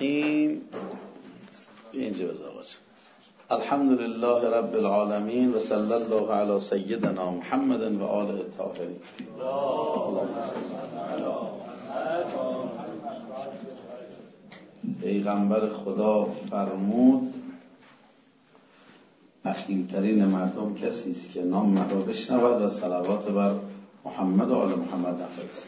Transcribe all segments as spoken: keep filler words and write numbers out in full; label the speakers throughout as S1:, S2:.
S1: الرحیم. اینجا بذار باشه. الحمد لله رب العالمین و صلی الله علی سیدنا محمد و آله الطاهرین. پیغمبر خدا فرمود اخیرترین مردم کسی است که نام مرا بشنود و صلوات بر محمد و آل محمد نفرست.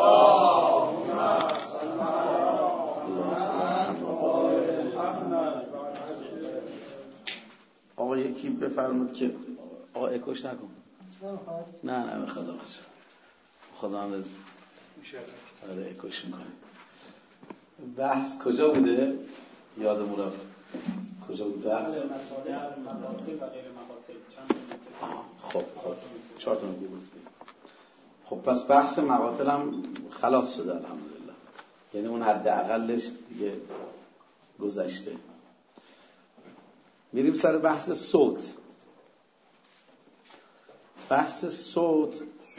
S1: آقا یکی بفرمود که آقا اکوش نکن. نه نه میخواد آقا خدا هم آره اکوش میکنه. بحث کجا بوده؟ یادمون رفت کجا بود بحث؟ خب خب چهار تا نکته گفتیم. خب پس بحث مقاتل هم خلاص شده الحمدلله، یعنی اون حد اقلش دیگه گذشته. میریم سر بحث صوت. بحث صوت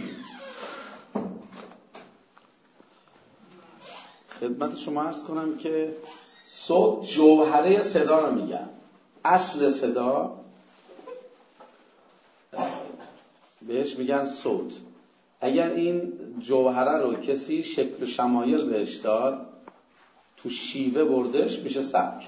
S1: خدمت شما عرض کنم که صوت جوهره صدا رو میگن. اصل صدا بهش میگن صوت. اگر این جوهره رو کسی شکل و شمایل بهش داد، تو شیوه بردش، میشه سبک.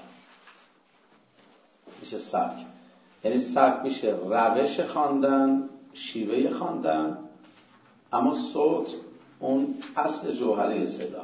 S1: میشه سبک. یعنی سبک میشه روش خواندن، شیوه خواندن، اما صوت اون اصل جوهره صدا.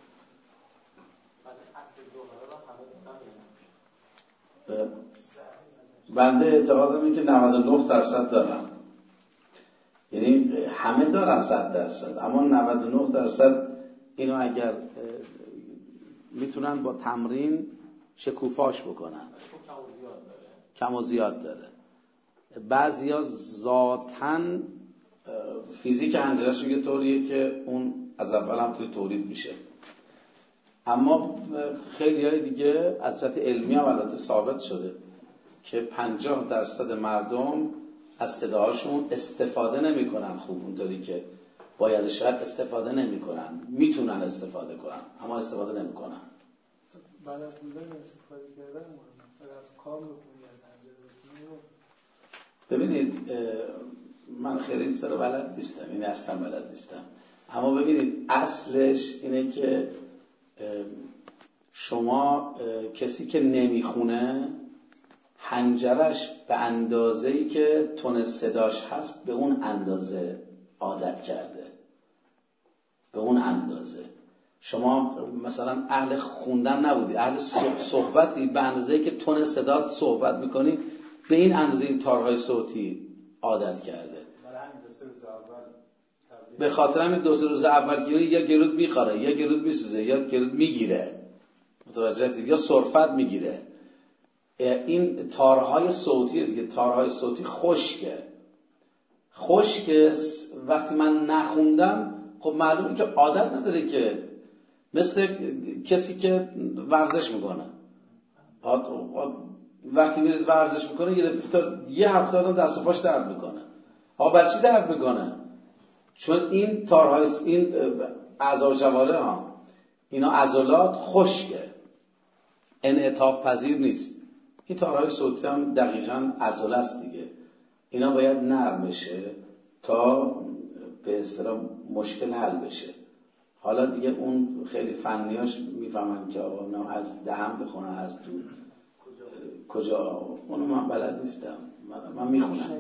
S1: بنده اعتقادم اینه که نود و نه درصد دارن، یعنی همه دارن صد درصد، اما نود و نه درصد اینو اگر میتونن با تمرین شکوفاش بکنن. کم و زیاد داره. بعضیا ذاتاً فیزیک حنجره‌شون یه طوریه که اون از اول هم توی تولید میشه، اما خیلی های دیگه از جهت علمی هم البته ثابت شده که پنجاه درصد مردم از صداهاشون استفاده نمی کنن خوب اونطوری که باید، شاید استفاده نمی کنن، میتونن استفاده کنن اما استفاده نمی کنن.
S2: بلد بودن استفاده کردن مهمه. از کار بکنی، از انجام بکنی.
S1: ببینید من خیلی این سر بلد نیستم، این اصلا بلد نیستم، اما ببینید اصلش اینه که شما کسی که نمیخونه حنجرش به اندازه‌ای که تون صداش هست به اون اندازه عادت کرده، به اون اندازه. شما مثلا اهل خوندن نبودی، اهل صحبتی، به اندازه‌ای که تون صدات صحبت میکنی به این اندازه این تارهای صوتی عادت کرده. به خاطر همین دو سه روز اول گیری یا گرود میخوره یا گرود میسوزه یا گرود میگیره، متوجه هستید، یا سرفت میگیره. این تارهای صوتی دیگه، تارهای صوتی خشکه. خشکه وقتی من نخوندم خب معلومه که عادت نداره، که مثل کسی که ورزش میکنه، وقتی میره ورزش میکنه یه تا یه هفته آدم دست و پاش درد میکنه. ها برای چی درد میکنه؟ چون این تارهای این اعضا و جواره ها، اینا عضلات خشکه، انعطاف پذیر نیست. این تارهای صوتی هم دقیقاً عضله است دیگه، اینا باید نرم بشه تا به اصطلاح مشکل حل بشه. حالا دیگه اون خیلی فنیاش میفهمن که آقا نه از دهن بخونن، از تو کجا، اونو من بلد نیستم، من, من میخونم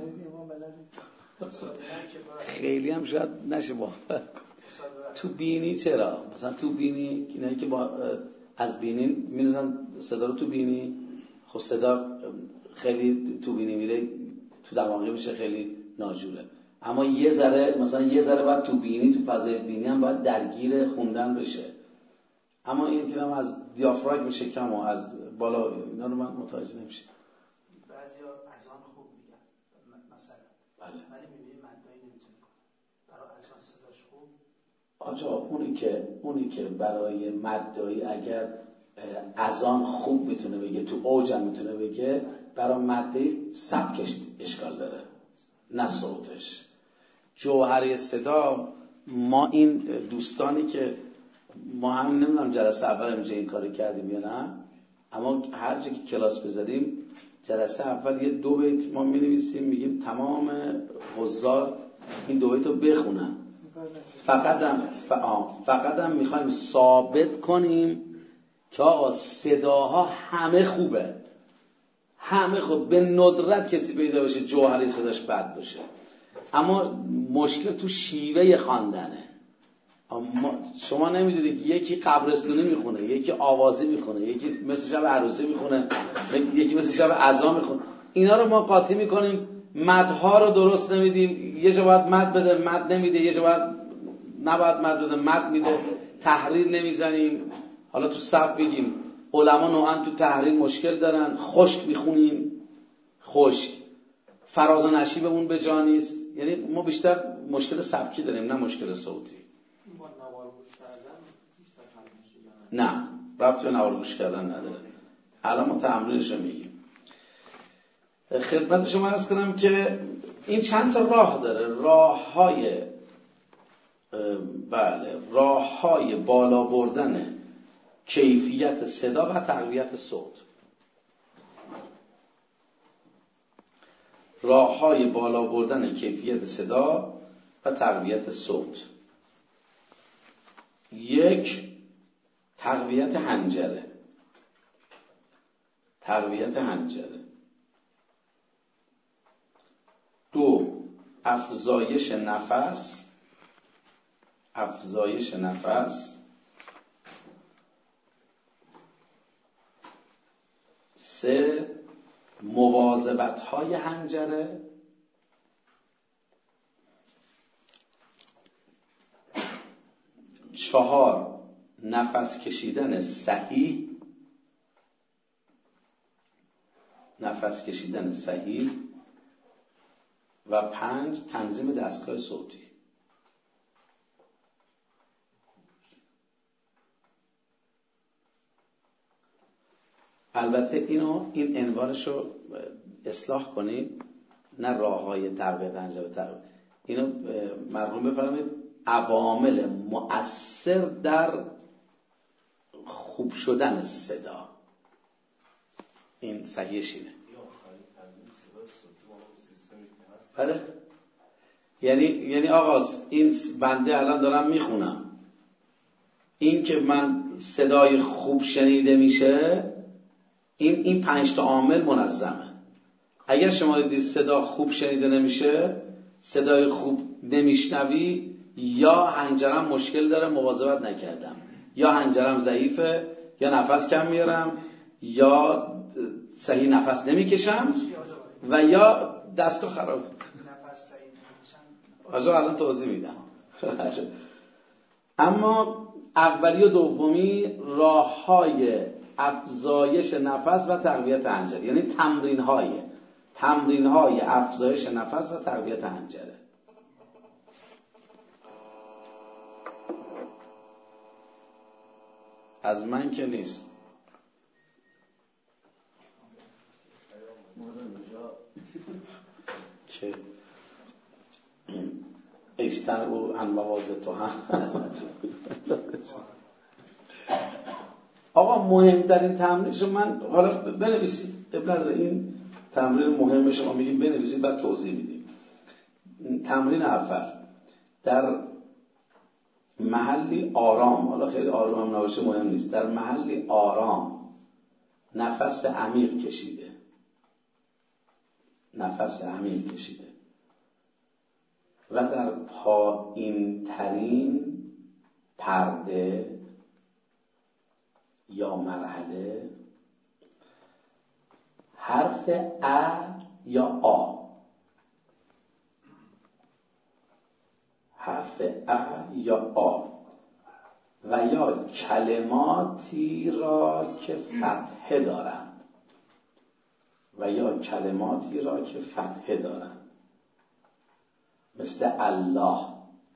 S1: خیلی هم شاید نشه با تو بینی. چرا؟ مثلا تو بینی اینایی که با از بینی میرزن صدا رو تو بینی، خب صدا خیلی تو بینی میره تو دماغی میشه، خیلی ناجوره. اما یه ذره مثلا یه ذره باید تو بینی، تو فضای بینی هم باید درگیر خوندن بشه. اما این که هم از دیافراگم شکم و از بالا اینا رو من متوجه نمیشه.
S2: بعضیا اذان خوب میگن مثلا، بله، ولی میبینی مدایی نمیتونه کنه. برای اذان صداش خوب
S1: آجا اونی که اونی که برای مدایی اگر اذان خوب میتونه بگه، تو اوج هم میتونه بگه، برای مدایی سبکش اشکال داره، نه صوتش. جوهره صدا، ما این دوستانی که ما هم نمیدونم جلسه اول اینجا این کار کردیم یا نه، اما هر جا که کلاس بذاریم جلسه اول یه دو بیت ما می‌نویسیم، میگیم تمام حضار این دو بیت رو بخونن. فقط هم فقط هم میخوایم ثابت کنیم که آقا صداها همه خوبه، همه خوب، به ندرت کسی پیدا بشه جوهری صداش بد باشه، اما مشکل تو شیوه خواندنه. شما نمیدونید یکی قبرستونی میخونه، یکی آوازی میخونه، یکی مثل شب عروسی میخونه، یکی مثل شب عزا میخونه. اینا رو ما قاطی میکنیم، مدها رو درست نمیدیم، یه جا باید مد بده مد نمیده، یه جا باید نباید مد بده مد میده، تحریر نمیزنیم. حالا تو صف بگیم علما نوعا تو تحریر مشکل دارن، خشک میخونیم، خشک، فراز و نشیبمون به جا نیست. یعنی ما بیشتر مشکل سبکی داریم نه مشکل صوتی. نه ربطی به نوار گوش کردن نداره. الان ما تمرینش رو میگیم. خدمت شما عرض کنم که این چند تا راه داره، راه های بله راه های بالا بردن کیفیت صدا و تقویت صوت. راه های بالا بردن کیفیت صدا و تقویت صوت. یک، تقویت حنجره، تقویت حنجره. دو، افزایش نفس، افزایش نفس. سه، مواظبت‌های حنجره. چهار، نفس کشیدن صحیح، نفس کشیدن صحیح. و پنج، تنظیم دستگاه صوتی. البته اینو این عنوانش رو اصلاح کنید، نه راه‌های تقویت حنجره، اینو مرحوم بفرمایید عوامل مؤثر در خوب شدن صدا. این صحیحش اینه. بله، یعنی یعنی آقا این بنده الان دارم میخونم، این که من صدای خوب شنیده میشه، این این پنج تا عامل منظمه. اگر شما دیدید صدا خوب شنیده نمیشه، صدای خوب نمیشنوی، یا حنجرم مشکل داره مواظبت نکردم، یا حنجرم ضعیفه، یا نفس کم میارم، یا صحیح نفس نمیکشم، و یا دستگاه خرابه.
S2: نفس صحیح نمیکشم.
S1: آجا الان توضیح میدم. اما اولی و دومی راه‌های افزایش نفس و تقویت حنجره، یعنی تمرین‌های تمرین‌های افزایش نفس و تقویت حنجره. از من که نیست. که اشتن او ان مواضع تو هم. آقا مهمترین تمرینش من حالا بنویسید، ابن این تمرین مهم شما میگیم بنویسید بعد توضیح میدیم. تمرین اول، در محلی آرام، حالا خیلی آرام هم نباشه مهم نیست، در محلی آرام نفس عمیق کشیده، نفس عمیق کشیده و در پایین ترین پرده یا مرحله حرف ا یا آ، حرف ا یا آ و یا کلماتی را که فتحه دارند، و یا کلماتی را که فتحه دارند، مثل الله،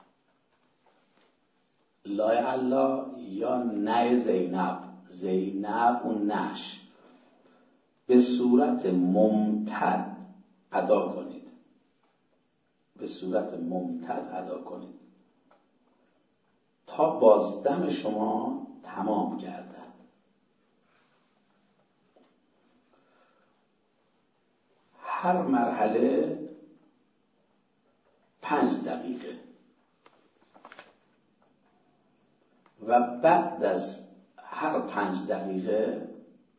S1: لای الله، یا نه زینب، زینب اون نش، به صورت ممتد ادا کنید، به صورت ممتد ادا کنید تا تا بازدم شما تمام گردد. هر مرحله پنج دقیقه و بعد از هر پنج دقیقه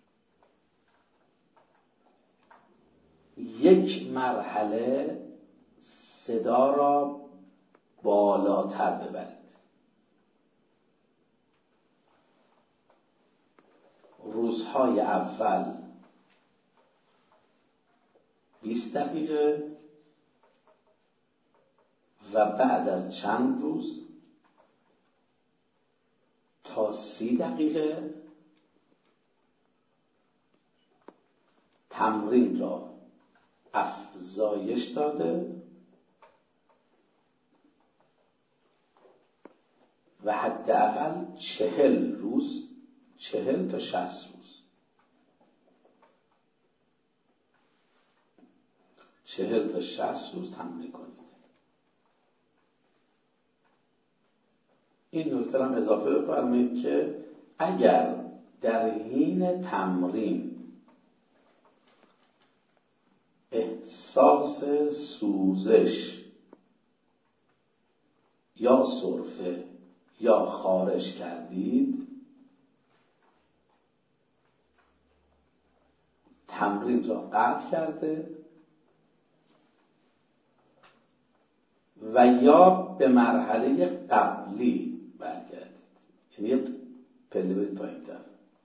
S1: یک مرحله صدا را بالاتر ببرید. روزهای اول بیست دقیقه و بعد از چند روز تا سی دقیقه تمرین را افزایش داده و حداقل چهل روز، چهل تا شصت روز، چهل تا شصت روز تمرین کنید. این نکته هم اضافه بفرمایید که اگر در حین تمرین احساس سوزش یا سرفه یا خارش کردید، تمرین را قطع کرده و یا به مرحله قبلی برگردید، یعنی یه پله برید پایین‌تر.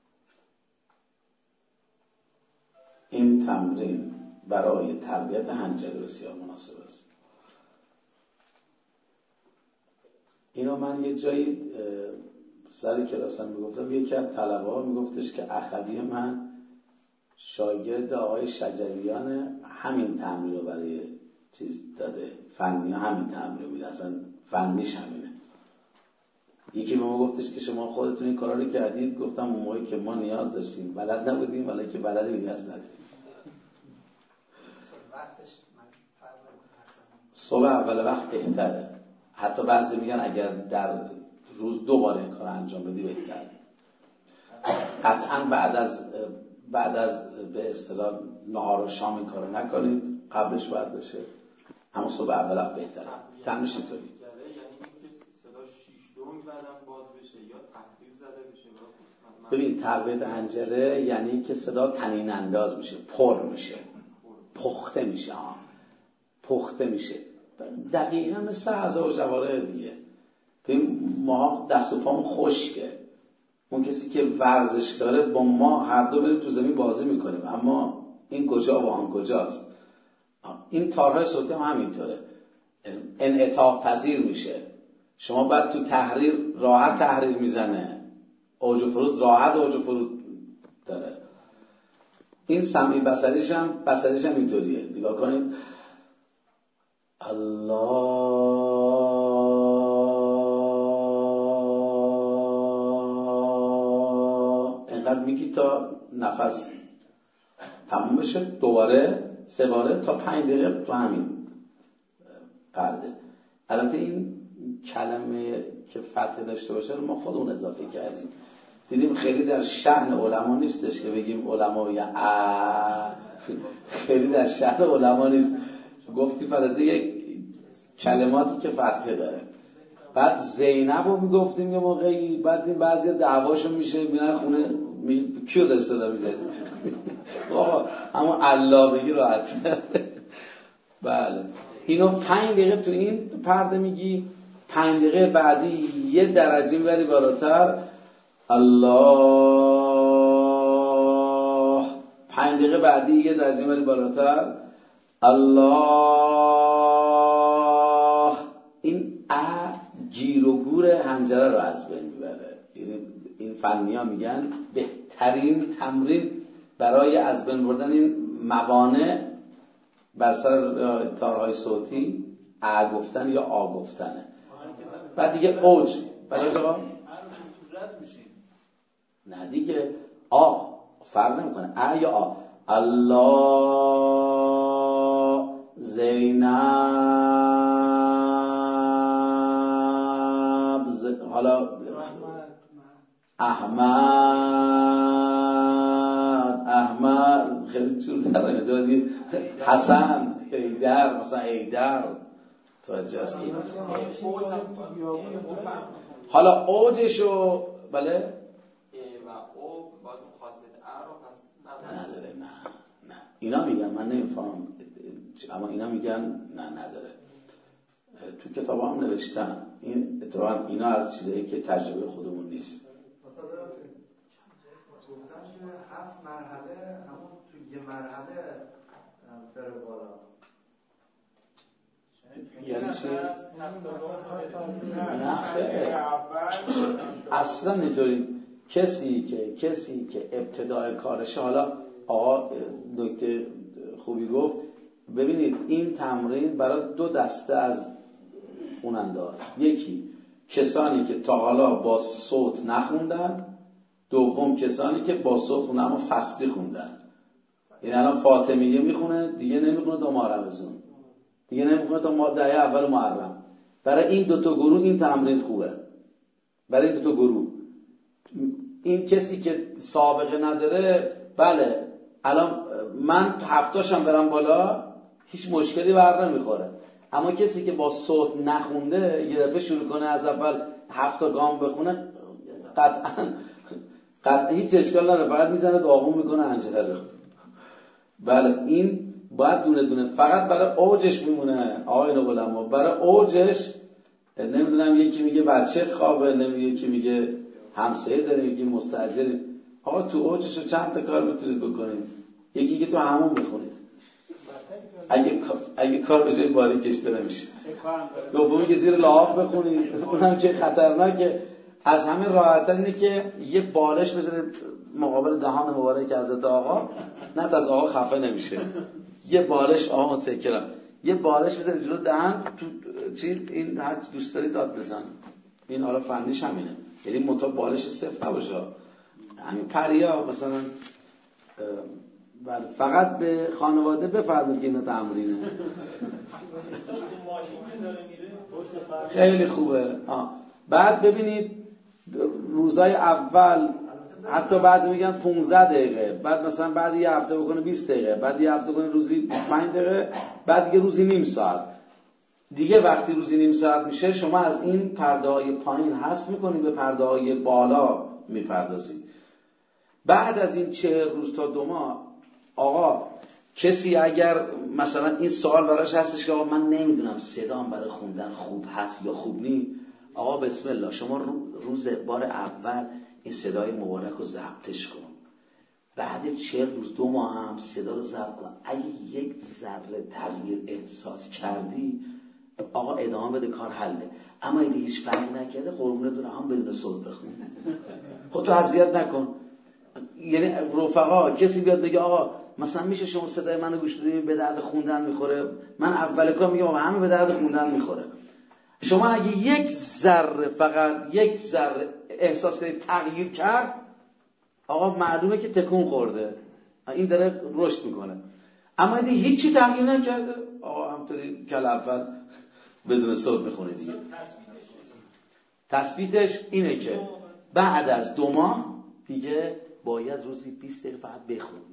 S1: این تمرین برای تربیت حنجره بسیار مناسب است. اینو من یه جایی سر کلاسم میگفتم، یکی از طلبه‌ها میگفتش که اخوی من شاگرد آقای شجریان همین تمرین رو برای چیز داده، فنی همین تمرین میده، اصلا فنیش همینه. یکی به ما گفتش که شما خودتون این کارا رو کردید. گفتم اون موقعی که ما نیاز داشتیم بلد نبودیم، ولی که بلدیم نیاز نداریم. صبح اول وقت بهتره. حتی بعضی میگن اگر در روز دو بار این کار انجام بدی بهتره. قطعا بعد از بعد از به اصطلاح نهار و شام این کارو نکنید، قبلش باید بشه، اما صبح اول وقت بهتره. تمرینش اینطوری،
S3: یعنی اینکه صدا شیش دونگ بعدم باز بشه یا تحقیق زده بشه.
S1: ببین تربیت حنجره یعنی که صدا طنین انداز میشه، پر میشه، پخته میشه. ها پخته میشه. دقیقا مثل اعضا و جوارح دیگه. ببین ما دست و پامون خشکه. اون کسی که ورزش داره با ما هر دو بریم تو زمین بازی میکنیم، اما این کجا و آن کجاست. این تارهای صوتی هم همینطوره، انعطاف پذیر میشه. شما بعد تو تحریر راحت تحریر میزنه، اوج و فرود راحت اوج و فرود داره. این سمعی بصریش هم بصریش هم اینطوریه. نگاه کنید. الله اینقدر میگی تا نفس تموم بشه، دوباره سه باره تا پنج دقیقه تو همین پرده. البته این کلمه که فتح داشته باشه رو ما خودمون اضافه کردیم. دیدیم خیلی در شأن علما نیستش که بگیم علما یا ا خیلی در شأن علما نیست. گفتی فقط یک کلماتی که فتحه داره. بعد زینب رو میگفتیم یه موقعی، بعد این بعضی دعواشون میشه میرن خونه می... کیو داره صدا میزنی؟ آقا اما الله بگی راحت. بله اینو پنج دقیقه تو این پرده میگی، پنج دقیقه بعدی یه درجه میبری بالاتر الله، پنج دقیقه بعدی یه درجه میبری بالاتر الله. این ا گیر و گور حنجره رو از بین میبره. این فنی ها میگن بهترین تمرین برای از بین بردن این موانع بر سر تارهای صوتی ا گفتن یا آ گفتنه. بعد دیگه اوج برای جواب نه دیگه آ فرق نمیکنه، ا یا آ. الله زینب ز... حالا حالا احمد احمد خیلی جور در دادی، حسن، ایدر، مثلا ایدر توجه است. حالا اوجشو بله
S3: و او باز خاصیت ا رو پس
S1: نداره. نه نه اینا میگن، من نمیفهمم، اما اینا میگن نه نداره. تو کتاب هم نوشتن این اتفاقا اینا از چیزایی که تجربه خودمون نیست.
S4: مثلا گفتن که هفت مرحله همون تو یه مرحله بره بالا.
S1: یعنی چی؟ نه خیلی اصلا اینطوری. کسی که کسی که ابتدای کارش، حالا آقا نکته خوبی گفت، ببینید این تمرین برای دو دسته از خواننده است. یکی کسانی که تا حالا با صوت نخوندن، دوم کسانی که با صوت خوندن اما فصلی خوندن. این الان فاطمیه میخونه دیگه نمیخونه تا ماه رمضان، دیگه نمیخونه تا ماه دهه اول محرم. برای این دو تا گروه این تمرین خوبه. برای این دو تا گروه این کسی که سابقه نداره، بله الان من هفتاشم برم بالا هیچ مشکلی بر نمیخوره، اما کسی که با صوت نخونده یه دفعه شروع کنه از اول هفت گام بخونه، قطعا قطعا هیچ اشکال نداره، فقط میزنه داغون میکنه انجله رو. بله این باید دونه دونه، فقط برای اوجش میمونه آقایون علما. برای اوجش نمیدونم یکی میگه بچه خوابه، نمیگه یکی میگه همسایه داره، یکی مستاجره. آقا تو اوجش رو چند تا کار میتونید بکنید. یکی که تو همون بخونید اگه اگه کار بشه باری کشته نمیشه. دومی که زیر لحاف بخونید، اونم که خطرناکه. از همه راحت‌تر اینه که یه بالش بذارید مقابل دهان مبارک حضرت آقا، نه از آقا خفه نمیشه. یه بالش آقا متشکرم، یه بالش بذارید جلو دهن تو چی این هر دوست داری داد بزن. این حالا فنیش همینه، یعنی متو بالش صفر نباشه، همین پریا مثلا. بله فقط به خانواده بفرمایید که اینا تمرینه. خیلی خوبه. آه. بعد ببینید روزای اول حتی بعضی میگن پانزده دقیقه، بعد مثلا بعد یه هفته بکنه بیست دقیقه، بعد یه هفته بکنه روزی بیست و پنج دقیقه، بعد دیگه روزی نیم ساعت. دیگه وقتی روزی نیم ساعت میشه شما از این پرده های پایین حذف میکنید، به پرده های بالا میپردازید. بعد از این چهل روز تا دو ماه آقا کسی اگر مثلا این سوال براش هستش که آقا من نمیدونم صدام برای خوندن خوب هست یا خوب نیست، آقا بسم الله شما روز بار اول این صدای مبارک رو ضبطش کن، بعد چهل روز دو ماه هم صدا رو ضبط کن. اگه یک ذره تغییر احساس کردی آقا ادامه بده، کار حله. اما اگه هیچ فرقی نکرده قربونه دونه هم بدون صوت بخون، خودتو اذیت نکن. یعنی رفقا کسی بیاد بگه آقا مثلا میشه شما صدای منو گوش بدید به درد خوندن میخوره، من اول کار میگم آقا همه به درد خوندن میخوره. شما اگه یک ذره فقط یک ذره احساس کنید تغییر کرد، آقا معلومه که تکون خورده، این داره رشد میکنه. اما اگه هیچی تغییر نکرده آقا همونطوری کل اول بدون صوت میخونه دیگه. تثبیتش اینه که بعد از دو ماه دیگه باید روزی بیست دقیقه فقط بخونی.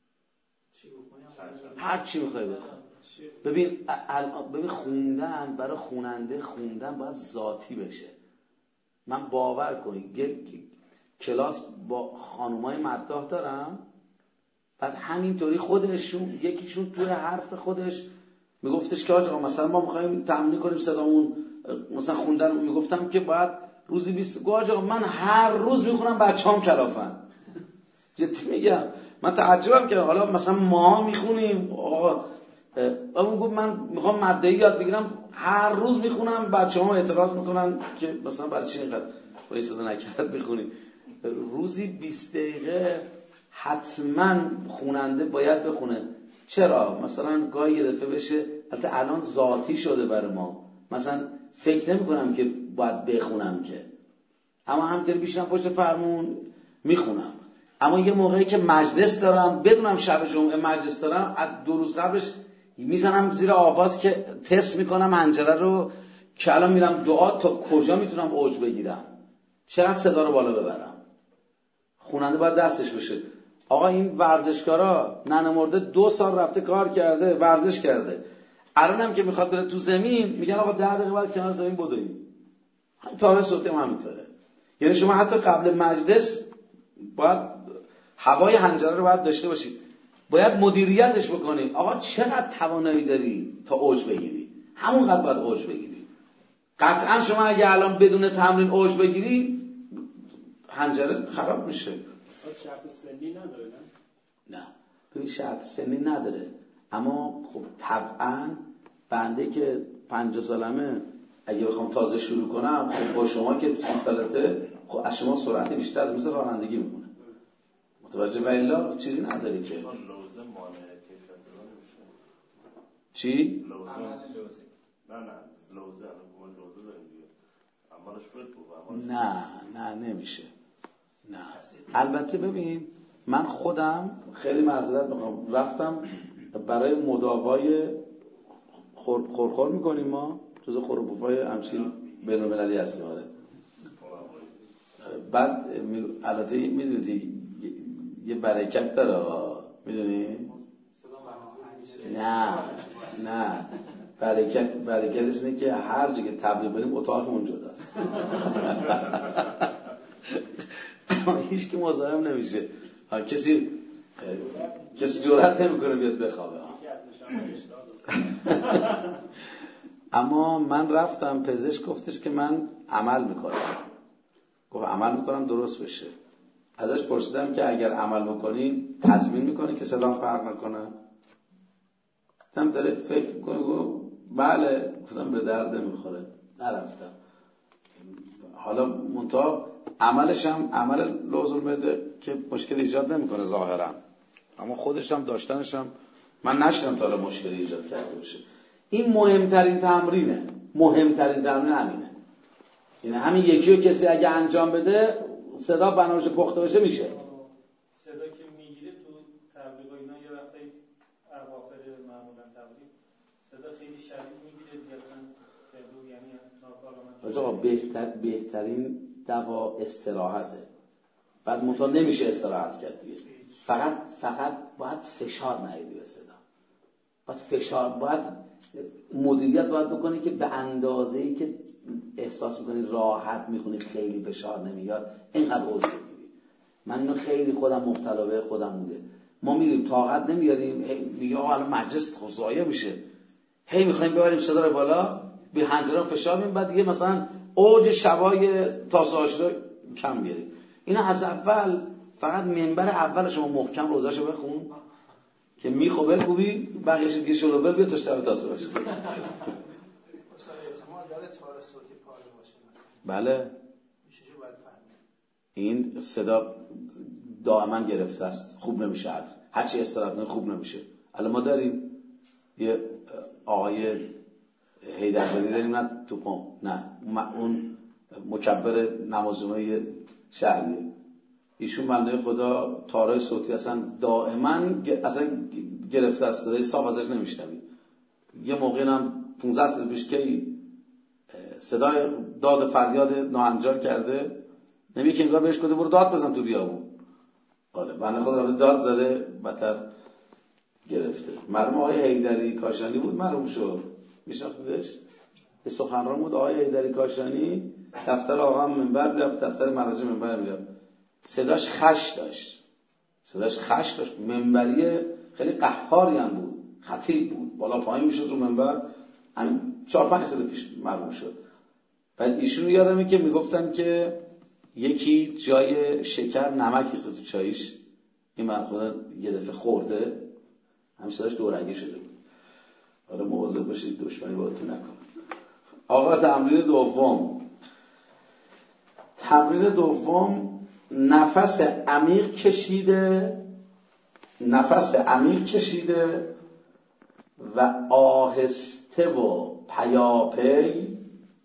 S1: هر چی میخوای بخون. ببین ببین خوندن برای خواننده خوندن باید ذاتی بشه. من باور کنید یک کلاس با خانومای مداح دارم، بعد همینطوری خودشون یکیشون توی حرف خودش میگفتش که آقا مثلا ما میخوایم تمرین کنیم صدامون مثلا خوندن، میگفتم که باید روزی بیست گوش آقا من هر روز میخونم بچه‌ام کلافن. جدی میگم من تعجبم کردم. حالا مثلا ما میخونیم آقا اون گفت من میخوام مدعی یاد بگیرم هر روز میخونم، بچه‌ها اعتراض میکنن که مثلا برای چی اینقدر با صدا نکرد میخونی. روزی بیست دقیقه حتما خواننده باید بخونه. چرا؟ مثلا گاهی یه دفعه بشه، البته الان ذاتی شده برای ما، مثلا فکر نمی کنم که باید بخونم که، اما همینطوری بیشترم پشت فرمون میخونم. اما یه موقعی که مجلس دارم بدونم شب جمعه مجلس دارم، از دو روز قبلش میزنم زیر آواز که تست میکنم حنجره رو که الان میرم دعا تا کجا میتونم اوج بگیرم. چقدر صدا رو بالا ببرم. خواننده باید دستش بشه. آقا این ورزشکارا ننه مرده دو سال رفته کار کرده، ورزش کرده، الان هم که میخواد بره تو زمین میگن آقا ده دقیقه بعد کنار زمین بدوی. طارح صوتی هم همینطوره. یعنی شما حتی قبل مجلس باید هوای حنجره رو باید داشته باشید، باید مدیریتش بکنی. آقا چقدر توانایی داری تا اوج بگیری؟ همونقدر باید اوج بگیری. قطعا شما اگه الان بدون تمرین اوج بگیری حنجره خراب میشه.
S5: شرط سنی نداره نه؟
S1: نه ببین شرط سنی نداره، اما خب طبعا بنده که پنجاه سالمه اگه بخوام تازه شروع کنم، خب با شما که سی سالته، خب از شما سرعت بیشتر مثل رانندگی میمونه. متوجه؟ ولی چیزی نداره که
S6: لوزه مانع کیفیت رو نمیشه.
S1: چی؟
S6: لوزه نه نه لوزه الان لوزه داریم دیگه. عملش فرد بود.
S1: نه نه نمیشه. نه البته ببین من خودم خیلی معذرت میخوام، رفتم برای مداوای خورخور خور میکنیم ما جز خورپوفای همچین بین المللی هستیم. آره بعد البته میدونی یه برکت داره، میدونی؟ نه نه برکت برکتش اینه که هر جا که تبلیغ بریم اتاقمون جداست. هیچ کی مزاحم نمیشه. ها کسی کسی جرئت نمیکنه بیاد بخوابه. اما من رفتم، پزشک گفتش که من عمل میکنم. گفت عمل میکنم درست بشه. ازش پرسیدم که اگر عمل بکنی تضمین میکنی که صدام فرق نکنه؟ گفتم داره فکر میکنه. گفت بله. گفتم به درد نمیخوره. نرفتم. حالا منتها عملش هم عمل لوز المعده که مشکل ایجاد نمیکنه ظاهرا، اما خودش هم داشتنش هم من نشدم تا حالا مشکل ایجاد کرده باشه. این مهمترین تمرینه. مهمترین تمرین همینه. این همین یکی رو کسی اگه انجام بده صدا بناوش پخته بشه میشه.
S5: صدا که میگیره تو تبلیغ و اینا یه وقتی اواخر معمولا تبلیغ صدا خیلی شدید میگیره دیگه، اصلا تبلیغ یعنی ناکارآمد.
S1: آقا بهتر بهترین دوا استراحته. بعد منتها نمیشه استراحت کرد دیگه. فقط فقط باید فشار نیاری به صدا. باید فشار باید مدیریت باید بکنی که به اندازه‌ای که احساس میکنی راحت میخونی، خیلی فشار نمیاد، اینقدر اوج بگیری. من اینو خیلی خودم مبتلا به خودم بوده. ما میریم طاقت نمیاریم، میگه آقا الان مجلس ضایع میشه، هی میخوایم ببریم صدا رو بالا، به حنجره فشار میدیم، بعد دیگه مثلا اوج شبای تاسوهاش رو کم بیاریم. اینا از اول فقط منبر اول شما محکم روزاشو بخون که میخوبل خوبی بقیه‌اش دیگه شلوول بیا تا شب تاسو باشه. بله این صدا دائما گرفته است، خوب نمیشه، هرچی استراحت نه خوب نمیشه. الان ما داریم یه آقای حیدرزادی داریم، نه توپم، نه اون مکبر نمازجمعه شهریه، ایشون بنده خدا تارای صوتی اصلا دائما اصلا گرفته است، صدای صاف ازش نمیشنوی. یه موقعی هم پانزده سال پیش که صدای داد فریاد ناهنجار کرده، نمیگه که انگار بهش گفته برو داد بزن تو بیابون. آره بنده خدا رفته داد زده، بدتر گرفته. مرحوم آقای حیدری کاشانی بود، مرحوم شد، میشناختیدش؟ یه سخنران بود آقای حیدری کاشانی، دفتر آقا هم منبر میرفت، دفتر مراجع منبر میرفت. صداش خش داشت، صداش خش داشت، منبری خیلی قهاری هم بود، خطیب بود، بالا پایین میشد رو منبر. همین چهار پنج سال پیش مرحوم شد. بعد ایشون یادمه که میگفتن که یکی جای شکر نمک ریخته تو چایش، این من خدا یه دفعه خورده، همین صداش دورنگی شده بود. حالا مواظب باشید دشمنی باهاتون نکنه. آقا تمرین دوم. تمرین دوم نفس عمیق کشیده، نفس عمیق کشیده و آهسته و پیاپی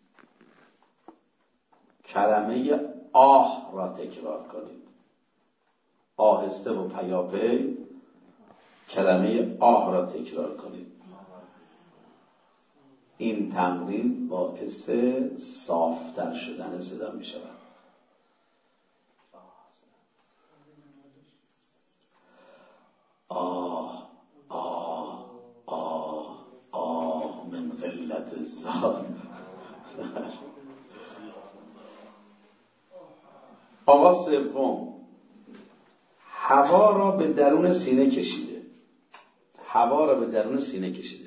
S1: کلمه آه را تکرار کنید. آهسته و پیاپی کلمه آه را تکرار کنید. این تمرین باعث صافتر شدن صدا می شود. زاد. آقا سوم، هوا را به درون سینه کشیده. هوا را به درون سینه کشیده.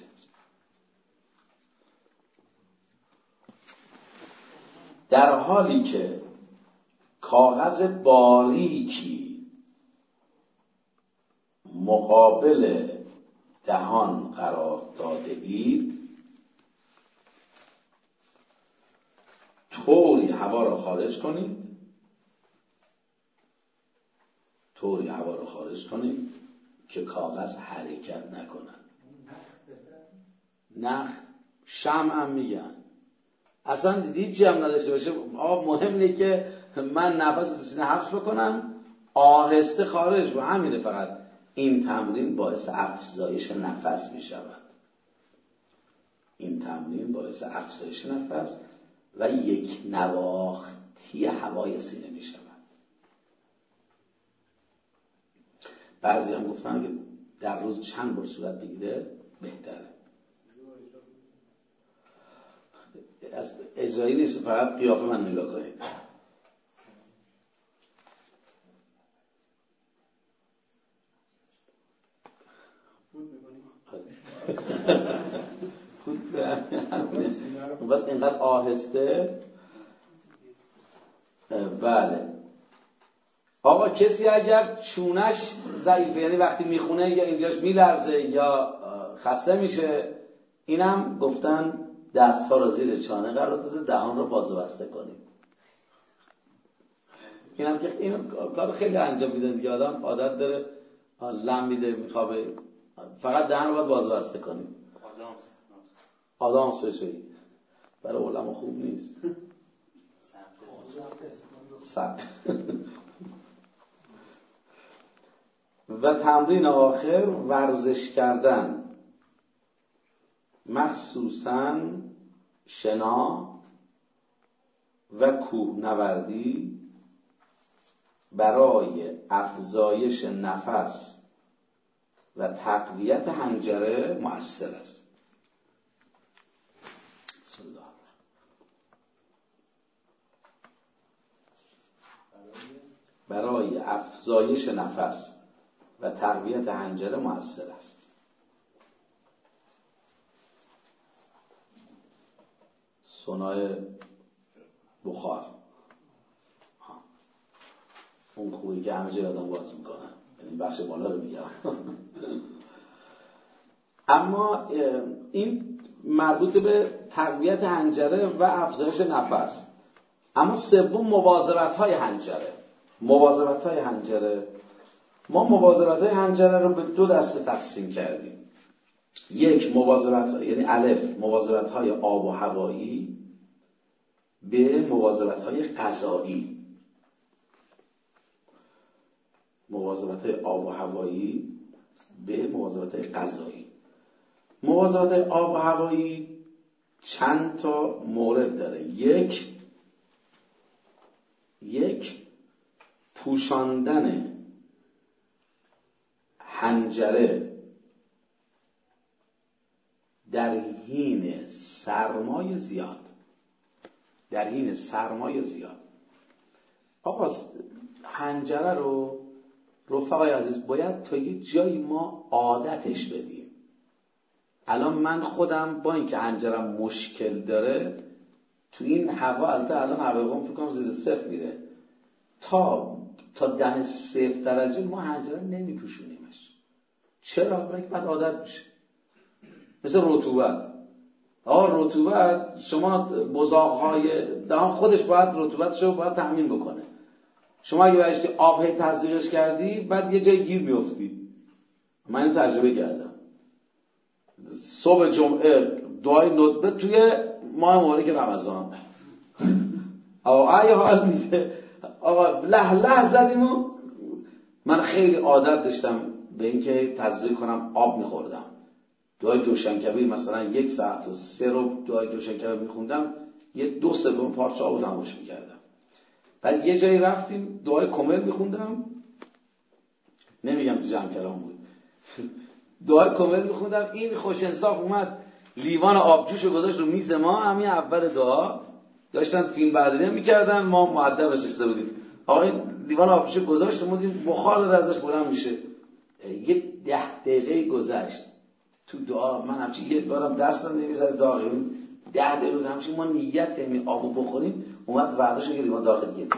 S1: در حالی که کاغذ باریکی مقابل دهان قرار داده اید، طوری هوا را خارج کنید طوری هوا را خارج کنید که کاغذ حرکت نکند. نخ شمع هم میگن. اصلا دیدید جمع نداشته باشه. آب مهم اینه که من نفس رو سینه حبس بکنم، آهسته خارج با همینه. فقط این تمرین باعث افزایش نفس می شود. این تمرین باعث افزایش نفس و یک نواختی هوای سینه می شود. بعضی هم گفتن که در روز چند بار صورت بگیره بهتره. از اجرایی نیست، فقط قیافه من نگاه کنید. خود اینقدر آهسته. بله آقا کسی اگر چونش ضعیفه، یعنی وقتی میخونه یا اینجاش میلرزه یا خسته میشه، اینم گفتن دستها را زیر چانه قرار داده، دهان را باز و بسته کنید. اینم که این کار خیلی انجام میدن دیگه. آدم عادت داره لم میده میخوابه، فقط دهان رو باید باز و بسته کنید. آدامس بشوید. برای علما خوب نیست. سب و تمرین آخر، ورزش کردن، مخصوصاً شنا و کوهنوردی، برای افزایش نفس و تقویت حنجره مؤثر است. بسم الله. برای افزایش نفس و تقویت حنجره مؤثر است. سونای بخار اون خوبی که همه جای آدم باز میکنن، یعنی بخش بالا رو میگم. اما این مربوط به تقویت حنجره و افزایش نفس. اما سوم مواظبت های حنجره. مواظبت های حنجره ما مواظبت های حنجره رو به دو دسته تقسیم کردیم. یک مواظبت، یعنی الف مواظبت های آب و هوایی، به مواظبت های غذایی. مواظبت های آب و هوایی به مواظبت های غذایی. مواظبت های آب و هوایی چند تا مورد داره. یک یک پوشاندن حنجره در حین سرمای زیاد. در حین سرمای زیاد آقا حنجره رو رفقای عزیز باید تا یه جایی ما عادتش بدیم. الان من خودم با اینکه حنجرم مشکل داره، تو این هوا البته الان هوا فکر کنم زیر صفر میره، تا تا دم صفر درجه ما حنجره نمیپوشونیمش. چرا؟ برای که بعد عادت میشه. مثل رطوبت. آقا رطوبت شما بزاق‌های دهان خودش باید رطوبتش رو باید تأمین بکنه. شما اگه برشتی آب هی تزریقش کردی بعد یه جای گیر میافتی. من این تجربه کردم. صبح جمعه دعای ندبه توی ماه مبارک رمضان. آقا ای حال میده. آقا له له زدیم و من خیلی عادت داشتم به اینکه تزریق کنم آب میخوردم. دعای جوشنکبیر مثلا یک ساعت و سه رو دعای جوشنکبیر میخوندم، یه دو سوم پارچه آب رو تماشا میکردم. بعد یه جایی رفتیم دعای کمل میخوندم، نمیگم تو جمع کلام بود، دعای کمل میخوندم، این خوش انصاف اومد لیوان آبجوشو گذاشت رو میز ما، همین اول دعا داشتن فیلم برداری میکردن، ما مؤدب نشسته بودیم. آقا این لیوان آبجوشو گذاشت و ما دیدیم بخار داره ازش بلند میشه. یه ده دقیقه گذشت تو دعا، من همچین یه بارم دستم نمیذاره داغیم، ده دقیقه همچین ما نیت کنیم آبو بخوریم، اومد ورداشو که لیوان داخل گرفت.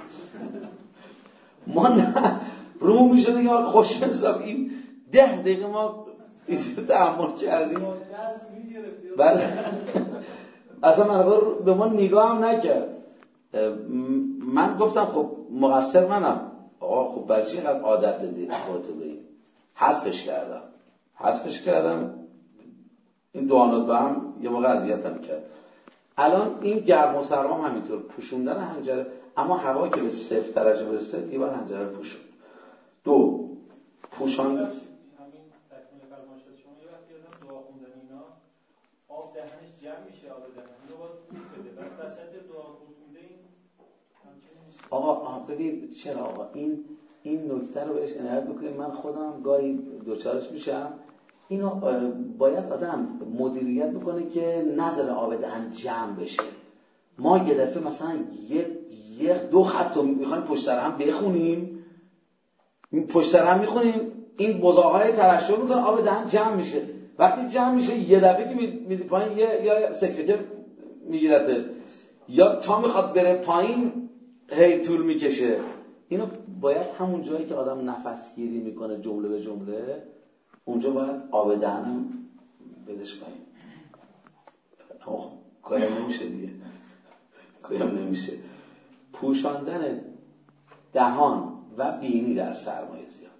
S1: ما نه رو میشه دیگه ما خوش حساب این ده دقیقه ما تحمل کردیم. بله اصلا من به ما نگاه هم نکرد. من گفتم خب مقصر منم. آقا خب برای چی اینقدر عادت دادی خودتو به این؟ حذفش کردم حذفش کردم این دوانات با هم یه موقع اذیتم کرد. الان این گرم و سرما هم همینطور پوشوندن حنجره، اما هوا که به صفر درجه برسه دیگه باید حنجره رو پوشون. دو پوشان
S5: همین تکمیل فرمایشات شما یه وقتی آدم دعا خوندن اینا آب دهنش جمع میشه، آب دهن اینو باید قورت بده، بعد وسط دعا قورت میده این همچنین نیست.
S1: آقا آقا ببین چرا آقا این این نکته رو بهش عنایت بکنید. من خودم گاهی دوچارش میشم. اینو باید آدم مدیریت بکنه که نذاره آب دهن جمع بشه. ما یه دفعه مثلا یه یه دو خط رو میخوایم پشت سر هم بخونیم، پشت سر هم میخونیم، این بزاقای ترشح میکنه آب دهن جمع میشه. وقتی جمع میشه یه دفعه که میدی پایین یه یا سکسکه میگیرته یا تا میخواد بره پایین هی طول میکشه. اینو باید همون جایی که آدم نفس گیری میکنه جمله به جمله اونجا باید آب دهنم بدش پایین. اما کارم نمیشه دیگه، کارم نمیشه. پوشاندن دهان و بینی در سرمایه زیاد،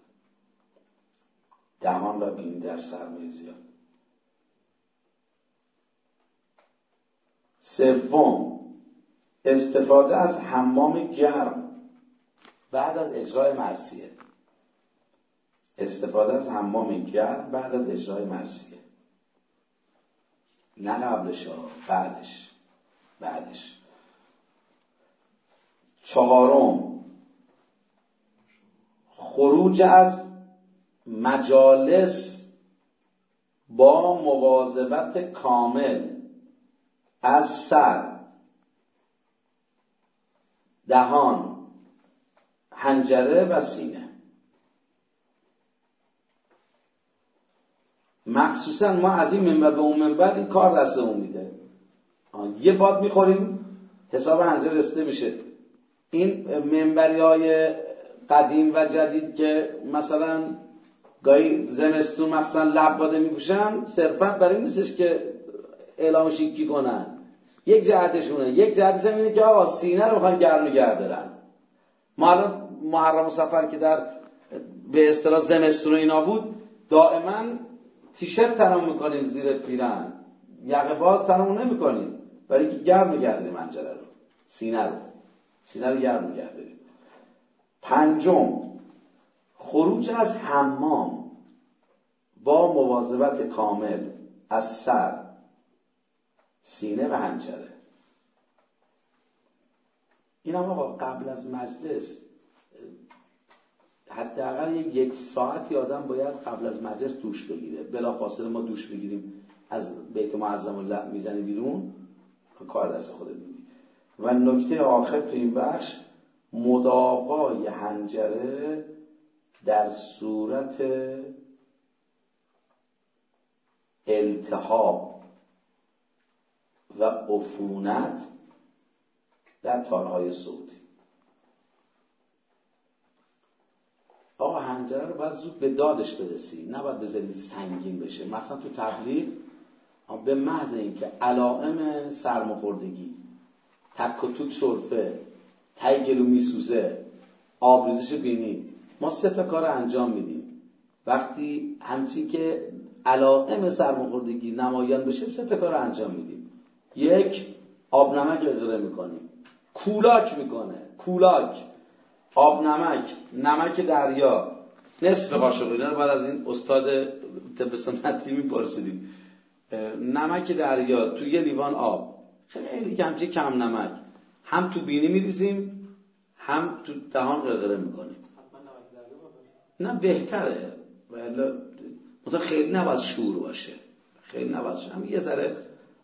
S1: دهان و بینی در سرمایه زیاد. سوم استفاده از حمام گرم بعد از اجرای مرثیه. استفاده از حمام گرم بعد از اجرای مرثیه، نه قبلش ها، بعدش بعدش. چهارم خروج از مجالس با مواظبت کامل از سر، دهان، حنجره و سینه. مخصوصا ما از این منبر به اون منبر این کار دستمون میده. یه باد میخوریم حساب حنجره رسیده میشه. این منبری های قدیم و جدید که مثلا گاهی زمستون مثلا لب باده میپوشن صرفا برای نیستش که اعلام شیکی کنن، یک جهتشونه. یک جهتش هم اینه که آقا سینه رو میخوان گرم نگه دارن. ما الان محرم و صفر که در به اصطلاح زمستون اینا بود دائما تیشرت تنم میکنیم زیر پیرن، یقه باز تنمون نمیکنیم برای اینکه گرم نگه داریم حنجره رو، سینه رو سینه رو گرم نگه داریم. پنجم خروج از حمام با مواظبت کامل از سر، سینه و حنجره. این هم آقا قبل از مجلس حداقل یک ساعتی آدم باید قبل از مجلس دوش بگیره. بلافاصله ما دوش بگیریم از بیت معظم الله میزنی بیرون، کار دست خودت میدی. و نکته آخر تو این بخش مداوای حنجره در صورت التهاب و عفونت در تارهای صوتی. آقا حنجره رو باید زود به دادش برسی، نباید بذارید سنگین بشه. مثلا تو تبلیغ به محض اینکه علائم سرماخوردگی، تک و توک سرفه، تای گلو میسوزه، آبریزش بینی، ما سه تا کار انجام میدیم. وقتی همچین که علائم سرماخوردگی نمایان بشه سه تا کار انجام میدیم. یک، آب نمک غرغره میکنیم، کولاک میکنه، کولاک، آب نمک، نمک دریا، نصف قاشق. اینا رو بعد از این استاد طب سنتی میپرسیدیم. نمک دریا تو یه لیوان آب، خیلی کمچه کم نمک، هم تو بینی میریزیم هم تو دهان غرغره میکنیم. نه بهتره، ولی مثلا خیلی نباید شور باشه، خیلی نباید شور. هم یه ذره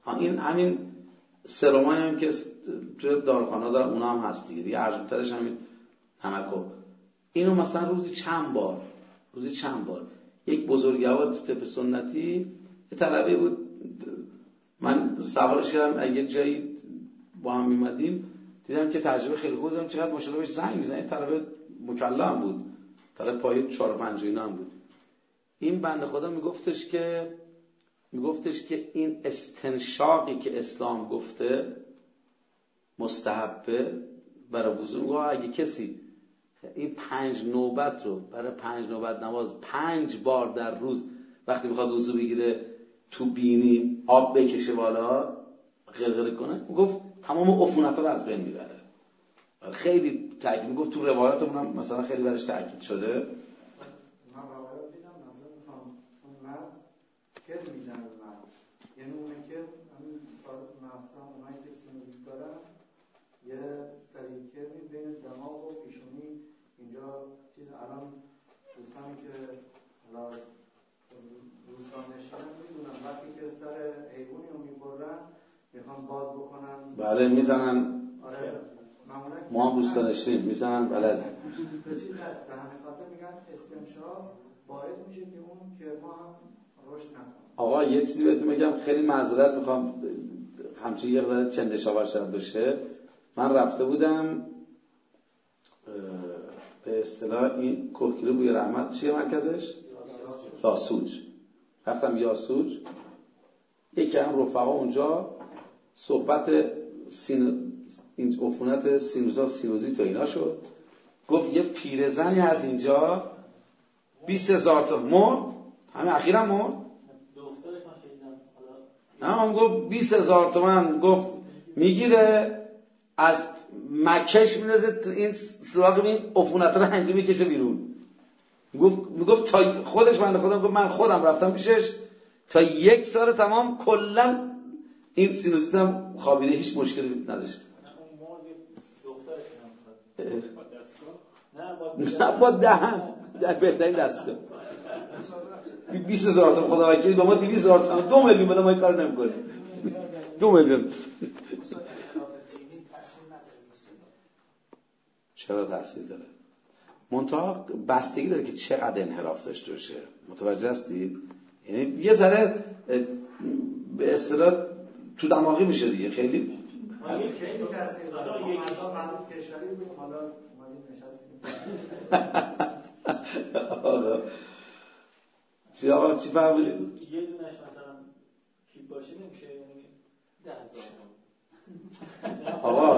S1: این همین سرمای هم که توی داروخانه دارن اونا هم هست دیگه دیگه ارزونترش همین نمکو. اینو مثلا روزی چند بار روزی چند بار یک بزرگوار تو طب سنتی یه طلبه بود، من سوارش کردم اگه جایی با هم میمدیم دیدم که تجربه خیلی خوب دارم، چقدر مشاهده بهش زنگ میزنه. این طلبه مکلم بود، طلبه پایه چهار و پنج اینا هم بود. این بنده خدا میگفتش که میگفتش که این استنشاقی که اسلام گفته مستحبه برای وضو، میگه اگه کسی این پنج نوبت رو برای پنج نوبت نماز پنج بار در روز وقتی میخواد وضو بگیره تو بینی آب بکشه بالا غرغره کنه، میگفت تمام عفونت‌ها رو از بین میبره. خیلی تاکید میگفت تو روایاتمون هم مثلا خیلی برش تاکید شده.
S4: من روایات دیدم مثلا میخوام اون مرد کل میزنه به مرد، یعنی اونه که همین مثلا اونایی که سینوزیت دارن یه سریع کرمی بین دماغ و پیشونی اینجا چیز. الان دوستانی که دوستان نشینن میدونن وقتی که سر حیوانی رو میبرن میخوان باز بکنن،
S1: بله میزنن.
S4: آره
S1: ما هم دوستان نشینیم میزنن بلد.
S4: به چیز هست به همین خاطر میگن استنشاق باعث میشه که اون کرما هم رشد نکنه. آقا
S1: یه چیزی بهتون میگم، خیلی معذرت میخوام همچین یه قدر چندشاور شد بشه. من رفته بودم به اصطلاح این کوهگیری بوی رحمت چیه مرکزش؟ یاسوج. رفتم یاسوج، یکی هم رفقا اونجا صحبت سین... این عفونت سینوزا سینوزیت و اینا شد. گفت یه پیرزنی از اینجا بیست هزار تا مرد، همین اخیرا مرد.
S5: دخترش من شنیدم
S1: حالا هم گفت بیست هزار تومن گفت میگیره از مکش میندازه تو این سراغ این عفونت رو هنجی میکشه بیرون. میگفت میگفت تا خودش من خودم گفت من خودم رفتم پیشش تا یک سال تمام کلا این سینوزیتم خوابیده، هیچ مشکلی نداشت. نه با دهن بهترین دستگاه بیست هزار تا خدا وکیلی با ما دویست هزار تا دو میلیون بده ما این کار نمیکنیم. دو میلیون چرا تاثیر داره؟ منتها بستگی داره که چقدر انحراف داشته باشه. متوجه هستید؟ یعنی یه ذره به اصطلاح تو دماغی میشه دیگه. خیلی
S4: خیلی تاثیر داره. حالا معروف کشوری بود، حالا اومدیم نشستیم.
S1: آقا چی آقا چی فهمیدید؟
S5: یه دونش مثلا کیپ باشه نمیشه، یعنی ده هزار.
S1: آقا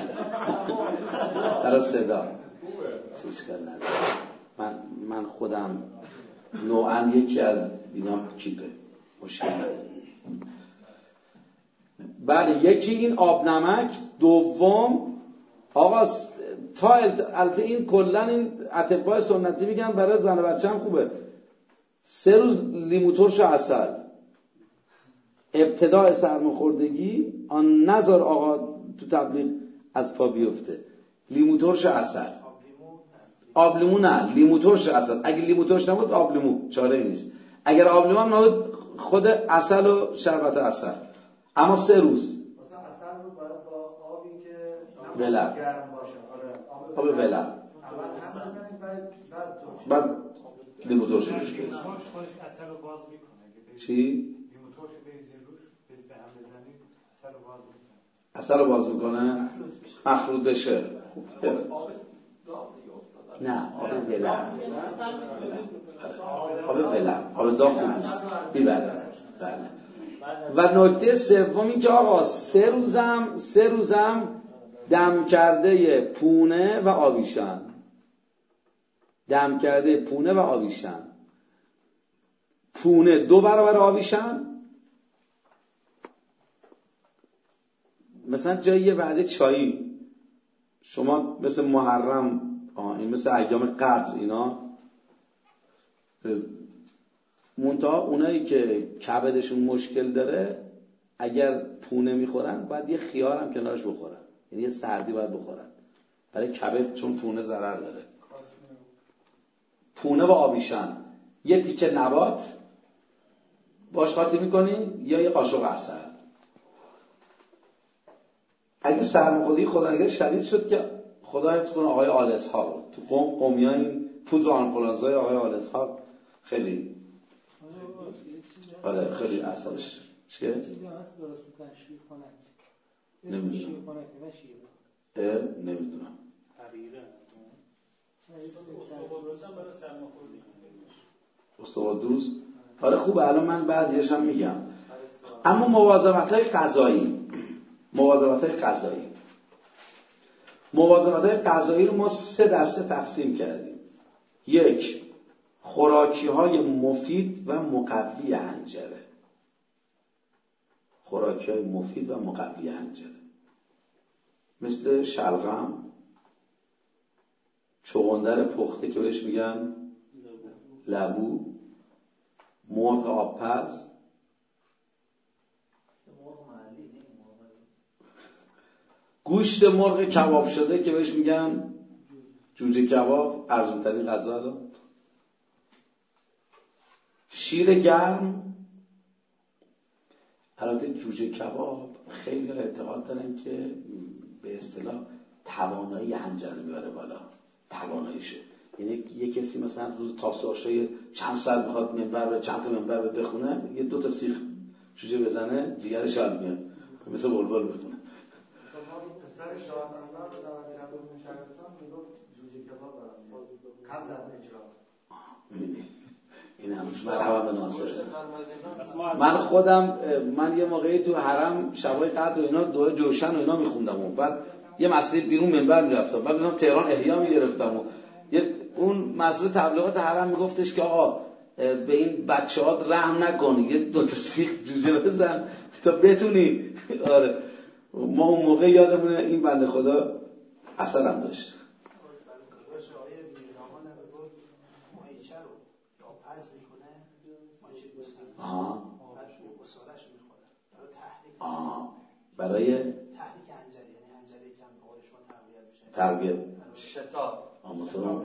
S1: برای صدا اشکال نداره. من من خودم نوعا یکی از اینا کیپه، مشکل نداره. بله یکی این آب نمک. دوم آقا تا البته این کلا این اطباء سنتی میگن برای زن و بچه هم خوبه، سه روز لیمو ترش و عسل. ابتداء سرماخوردگی آن نظر آقا تو تبلیغ از پا بیفته. لیمو ترش و عسل. آب لیمو نه، لیمو ترش و عسل. اگه لیمو ترش نبود آب لیمو، چاره نیست. اگر آب لیمو هم نبود خود عسل و شربت عسل. اما سه روز
S4: مثلا عسل رو باید با آبی که
S1: ولع
S4: گرم باشه. آره
S1: آب ولع.
S4: اول هم بزنید بعد
S1: بعد بعد لیمو ترش روش بریزید.
S7: خودش عسل رو باز میکنه.
S1: چی؟
S7: لیمو ترش رو بریزید روش، به هم بزنید عسل رو باز میکنه.
S1: عسل رو باز میکنه مخلوط بشه. نه آب ولع. آب ولع. آب داغ نیست. میبره. بله. و نکته سوم این که آقا سه روزم سه روزم دم کرده پونه و آویشن. دم کرده پونه و آویشن. پونه دو برابر آویشن. مثلا جایی یه وعده چایی شما مثل محرم آه این مثل ایام قدر اینا، منتها اونایی که کبدشون مشکل داره اگر پونه میخورن باید یه خیار هم کنارش بخورن، یعنی یه سردی باید بخورن برای کبد، چون پونه ضرر داره. پونه و آبیشن، یه تیکه نبات باش قاطی میکنی یا یه قاشق عسل، اگه سرماخوردگی خدانگری شدید شد که خدا حفظ کنه آقای آل اسحاق تو قوم قومیان این پودر آنفولانزای آقای آل اسحاق خیلی آره خیلی اثرش چیه؟
S2: چیزی هست درست میکنن شیر خنک.
S1: نمیدونم.
S2: شیر خنک نه شیر.
S1: اه نمیدونم.
S5: حقیقه. استوادوس هم برای سرماخوردگی.
S1: استوادوس آره خوبه الان من بعضیش هم میگم. اما مواظبت‌های غذایی مواظبت‌های غذایی مواظبت‌های غذایی رو ما سه دسته تقسیم کردیم. یک، خوراکی‌های مفید و مقوی حنجره. خوراکی‌های مفید و مقوی حنجره مثل شلغم، چغندر پخته که بهش میگن لبو، مرغ آبپز، گوشت مرغ کباب شده که بهش میگن جوجه کباب، ارزان‌ترین غذا الان، شیر گرم. البته جوجه کباب خیلی اعتقاد دارن که به اصطلاح توانایی حنجره میبره بالا، تواناییشه. یعنی یه کسی مثلا روز تاسوعاشای چند ساعت میخواد منبر به چند تا منبر بخونه، یه دو تا سیخ جوجه بزنه جیگرش حال میاد، مثل بلبل بخونه.
S4: پسر شاه انور رو در امیرعبد بن شهرستان میگفت جوجه کباب برام قبل از اجرا.
S1: می‌بینی این هم مرحبا به ناصر. من خودم من یه موقعی تو حرم شبای قدر و اینا دعای جوشن و اینا میخوندم و بعد یه مسجد بیرون منبر میرفتم، بعد میرفتم تهران احیا میگرفتم و یه اون مسئول تبلیغات حرم میگفتش که آقا به این بچه‌ها رحم نکنی، یه دو تا سیخ جوجه بزن تا بتونی. آره ما اون موقع یادمونه این بنده خدا اثرم داشت.
S2: باشه آیه میرزامان هم بگو ماهیچه رو یا پز میکنه ماهیچه دوست هم
S1: آها
S2: بعد اصارش رو میخوره برای تحریک
S1: آها برای
S2: تحریک انجلی، یعنی انجلی که هم به قول شما تقویت میشه
S1: تقویت
S3: شتاب
S1: آموزون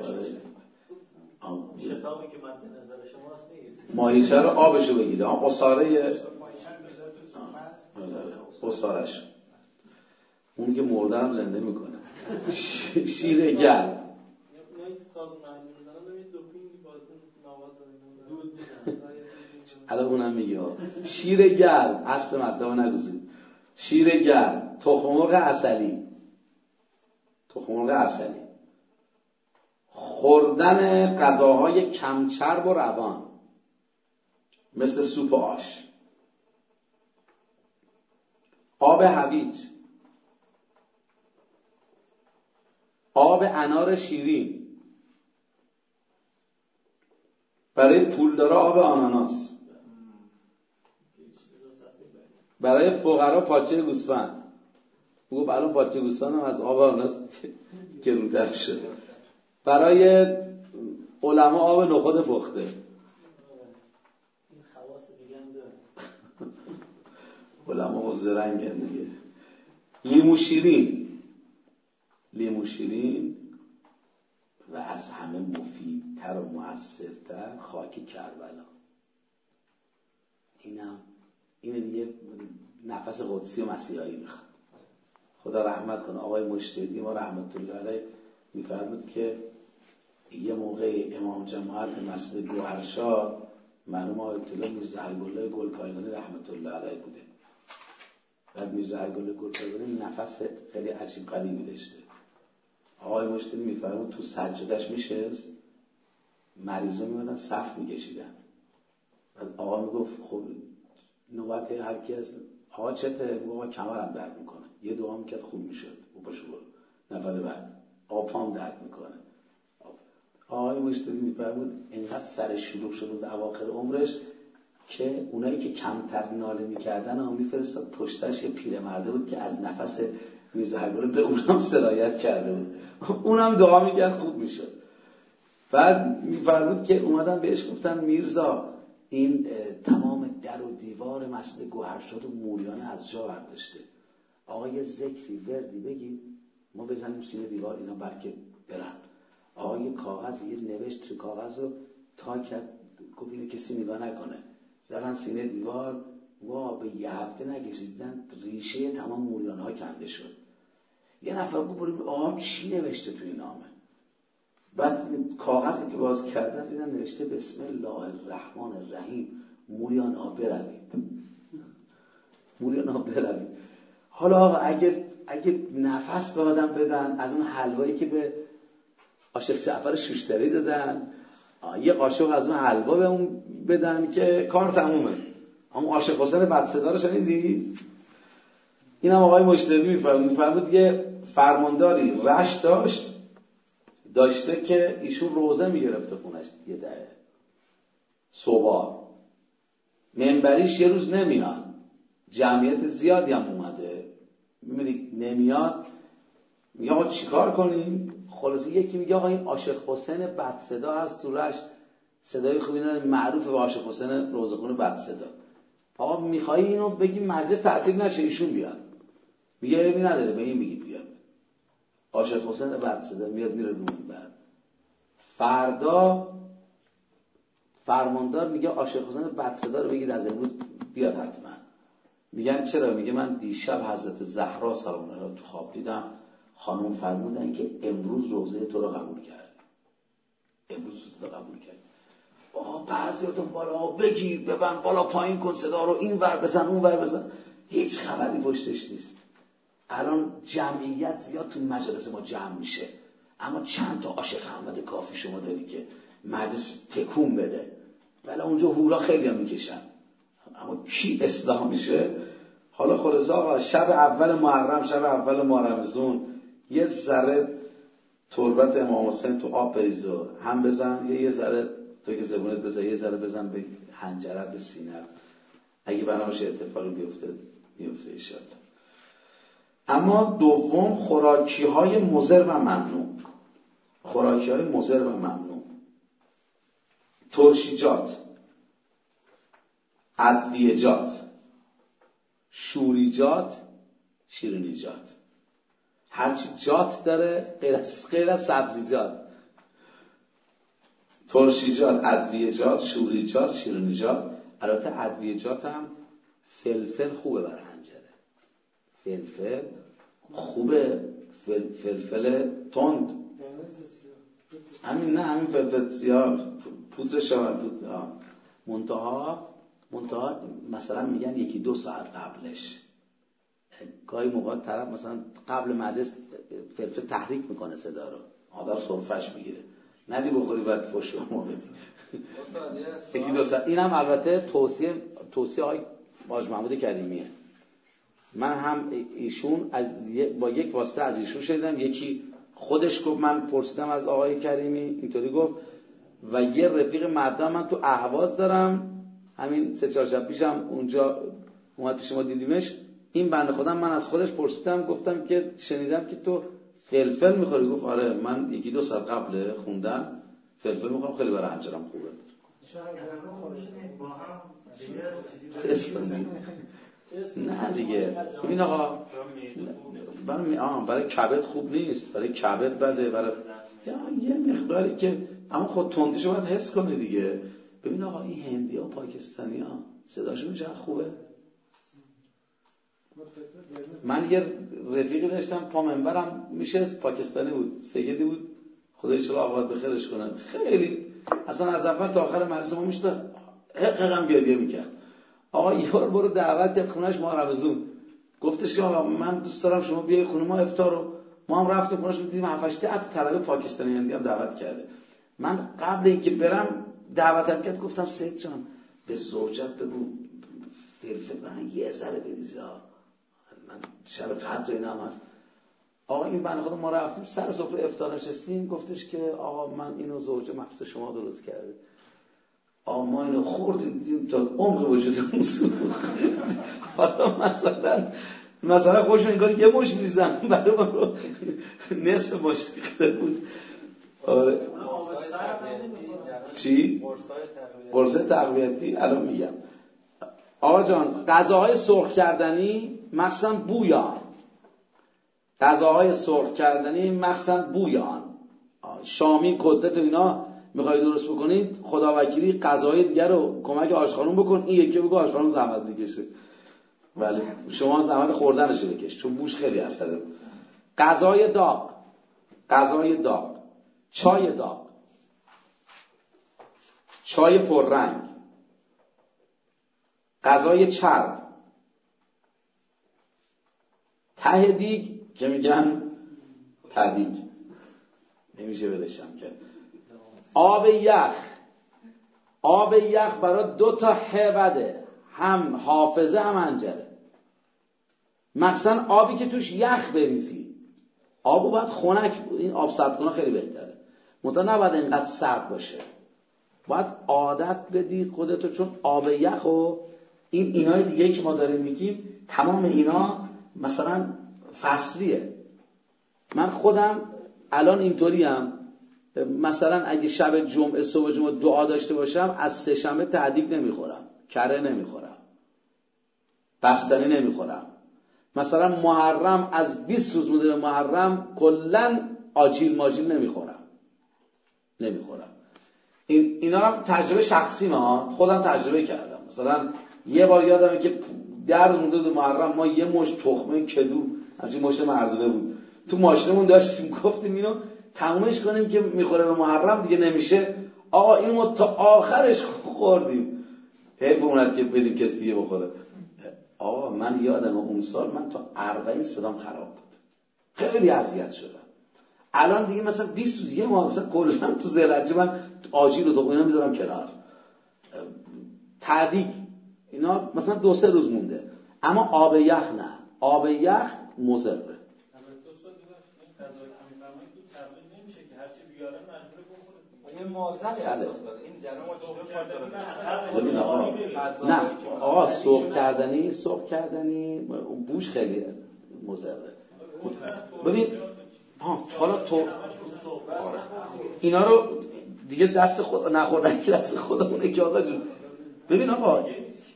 S3: شتابی که مد نظر شماست نیست.
S1: ماهیچه رو آبشو بگیره آن اصاره
S2: ماهیچه رو میذاره تو صحبت
S1: اصارش اون که مرده هم زنده میکنه. شیر گرم
S3: اونایی که ساز معنی میزنن یه دوپینگ بازون نواد دارن دود میزنن
S1: الان اونم میگه شیر گرم اصل مطلب نگذید. شیر گرم، تخم مرغ عسلی تخم مرغ عسلی خوردن غذاهای کم چرب و روان مثل سوپ و آش، آب هویج، آب انار شیرین، برای پولدارا آب آناناس، برای فقرا پاچه گوسفند. بگو الان پاچه گوسفند هم از آب آناناس گرونتر شده. برای علما آب نخود پخته.
S3: این خواص دیگه هم داره.
S1: علما و زرنگ دیگه. لیمو شیرین لیمو شیرین و از همه مفیدتر و مؤثرتر خاک کربلا. اینم این دیگه نفس قدسی و مسیحایی میخواد. خدا رحمت کنه آقای مجتهدی ما رحمت الله علیه میفرمود که یه موقع امام جماعت مسجد گوهرشاه مرحوم آیت الله میرزا حبیب‌الله گلپایگانی رحمت الله علیه بوده. بعد میرزا حبیب‌الله گلپایگانی نفس خیلی عجیب غریبی داشته. آقای مجتهدی میفرمود تو سجادش میشست، مریضا میمدن صف میکشیدن. بعد آقا میگفت خب نوبت هر کی از آقا چته؟ آقا کمرم درد میکنه. یه دعا میکرد خوب میشد. او باشه برو. نفر بعد آقا پام درد میکنه. آقای مجتهدی میفرمود اینقدر سر شلوغ شد در اواخر عمرش که اونایی که کمتر ناله میکردن هم میفرستاد پشتش یه پیرمرده بود که از نفس میرزا حبیب‌الله به اونم سرایت کرده بود. اونم دعا میکرد خوب میشد. بعد میفرمود که اومدن بهش گفتن میرزا این تمام در و دیوار مسجد گوهرشاد و موریانه از جا برداشته. آقا یه ذکری وردی بگید ما بزنیم سینه دیوار اینا بلکه برن. آقا یه کاغذ یه نوشت تو کاغذ رو تا کرد گفت اینو کسی نگاه نکنه. زدن سینه دیوار وا به یه هفته نکشیدن ریشه تمام موریانه ها کنده شد. یه نفر گفت بریم آقا چی نوشته تو این نامه؟ بعد کاغذی که باز کردن دیدن نوشته بسم الله الرحمن الرحیم مولیانا بروید. مولیانا بروید. حالا آقا اگه اگه نفس به آدم بدن از اون حلوایی که به عاشق جعفر شوشتری دادن، یه قاشق از اون حلوا به اون بدن که کار تمومه. اما عاشق حسین بدصدا رو شنیدی؟ این هم آقای مشتری میفرمود میفرمود یه فرمانداری رش داشت داشته که ایشون روزه میگرفته خونش یه دهه صبح منبریش یه روز نمیاد، جمعیت زیادی هم اومده، میبینی نمیاد، میگه آقا چیکار کنیم؟ خلاصه یکی میگه آقا این عاشق حسین بدصدا هست تو رشت، صدای خوبی نداره، معروفه به عاشق حسین روزخون بدصدا. آقا میخوای اینو بگی مجلس تعطیل نشه ایشون بیاد؟ میگه عیبی نداره به این بگید بیاد. عاشق حسین بدصدا میاد میره رو منبر. فردا فرماندار میگه عاشق حسین بدصدا رو بگید از امروز بیاد حتما. میگن چرا؟ میگه من دیشب حضرت زهرا سلام الله علیها تو خواب دیدم، خانم فرمودن که امروز روزه تو رو قبول کرد. امروز تو رو قبول کرد. آه بعضیاتون بالا بگیر ببند بالا پایین کن صدا رو، این ور بزن اون ور بزن، هیچ خبری پشتش نیست. الان جمعیت زیاد تو مجلس ما جمع میشه، اما چند تا عاشق احمد کافی شما داری که مجلس تکون بده، ولی اونجا هورا خیلی هم میکشن، اما کی اصلاح میشه؟ حالا خلاصه آقا شب اول محرم، شب اول محرمزون یه ذره تربت امام حسین تو آب بریز و هم بزن، یه یه ذره تو که زبونت بزن، یه ذره بزن به حنجرت به سینه، اگه بناشه اتفاقی بیفته بیفته انشاءالله. اما دوم خوراکی های مضر و ممنوع. خوراکی های مضر و ممنوع، ترشیجات، ادویجات، شوریجات، شیرینیجات، هرچی جات داره غیر از غیر از سبزیجات، ترشیجات، ادویجات، شوریجات، شیرینیجات. البته ادویجات هم فلفل خوبه برای حنجره، فلفل خوبه، فل فلفل تند، همین نه همین فلفل سیاه پودر شامل پودر منتها منتها مثلا میگن یکی دو ساعت قبلش، گاهی موقع طرف مثلا قبل مجلس فلفل تحریک میکنه صدا رو، آدم سرفش میگیره، ندی بخوری بعد فوش ما بدی. یکی دو ساعت. اینم البته توصیه توصیه های حاج محمود کریمیه. من هم ایشون از با یک واسطه از ایشون شنیدم، یکی خودش گفت، من پرسیدم از آقای کریمی اینطوری گفت، و یه رفیق مردم من تو اهواز دارم، همین سه چهار شب پیشم اونجا اومد پیش ما دیدیمش، این بنده خودم من از خودش پرسیدم گفتم که شنیدم که تو فلفل میخوری، گفت آره من یکی دو سال قبل خوندم فلفل میخوام خیلی برای حنجرم خوبه. نه دیگه ببین آقا برای آه برای کبد خوب نیست، برای کبد بده، برای یه مقداری که اما خود تندیشو باید حس کنه دیگه. ببین آقا این هندی ها و پاکستانی ها صداشون چقدر خوبه. من یه رفیقی داشتم پا منبرم میشه پاکستانی بود، سیدی بود، خدا ان شاءالله آباد بخیرش کنه، خیلی اصلا از اول تا آخر مجلس ما میشد حق هم گریه میکرد. آقا یه بار برو دعوت کرد خونه‌اش محرمزون، گفتش که آقا من دوست دارم شما بیای خونه ما افطار رو، ما هم رفتیم خونه‌اش دیدیم هفت هشت تا طلبه پاکستانی هندی هم دعوت کرده. من قبل اینکه برم دعوتم کرد گفتم سید جان به زوجت بگو فلفل من یه ذره بریزه، من شب قدر اینا هم هست. آقا این بنده خدا ما رفتیم سر سفره افطار نشستیم، گفتش که آقا من اینو زوجه مخصوص شما درست کرده. آقا ما اینو خوردیم تا عمق وجودمون سوخت. حالا مثلا مثلا خوش انگار یه مش می‌ریزم برای من رو نصف مش ریخته بود. آره چی؟ قرصه تقویتی الان میگم. آقا جان غذاهای سرخ کردنی مخصوصا بویان، غذاهای سرخ کردنی مخصوصا بویان، شامی کدت و اینا میخوای درست بکنید خدا وکیلی غذاهای دیگر رو کمک آشخانوم بکن، این یکی بگو آشخانوم زحمت بکشه، ولی شما زحمت خوردنش بکش چون بوش خیلی اثره. غذای داغ، غذای داغ، چای داغ، چای پررنگ، غذای چرب، ته دیگ که میگن تدیگ نمیشه بدشم کرد. آب یخ، آب یخ برای دو تا ح بده، هم حافظه هم انجره. مثلا آبی که توش یخ بریزی، آبو باید خنک، این آب سرد کنه خیلی بهتره، منتها نباید اینقدر سرد باشه، باید عادت بدی خودتو، چون آب یخ و این اینای دیگه که ما داریم میگیم تمام اینا مثلا فصلیه. من خودم الان اینطوریم، مثلا اگه شب جمعه صبح جمعه دعا داشته باشم از سه شنبه تعدیق نمیخورم، کره نمیخورم، بستنی نمیخورم. مثلا محرم از بیست روز مونده محرم کلا آجیل ماجیل نمیخورم نمیخورم این اینا هم تجربه شخصی ما، خودم تجربه کردم. مثلا یه بار یادمه که در روز مونده محرم ما یه مشت تخمه کدو، همچین مشت مردونه بود، تو ماشینمون داشتیم، گفتیم اینو تمومش کنیم که میخوره به محرم دیگه نمیشه. آقا اینو تا آخرش خوردیم، حیف اومد که بدیم کسی دیگه بخوره. آقا من یادم اون سال من تا اربعین صدام خراب بود، خیلی اذیت شدم. الان دیگه مثلا بیست روز یه ماه مثلا کلا تو زلجه من آجیل و تو اینا میذارم کنار. تعدیق اینا مثلا دو سه روز مونده، اما آب یخ نه، آب یخ مضره.
S8: یه معضلی اساس داره این جناب ما
S1: نه آقا سرخ کردنی سرخ کردنی بوش خیلی مضره. ببین ها حالا تو اینا رو دیگه دست خود نخوردن که دست خودمونه که آقا جون. ببین آقا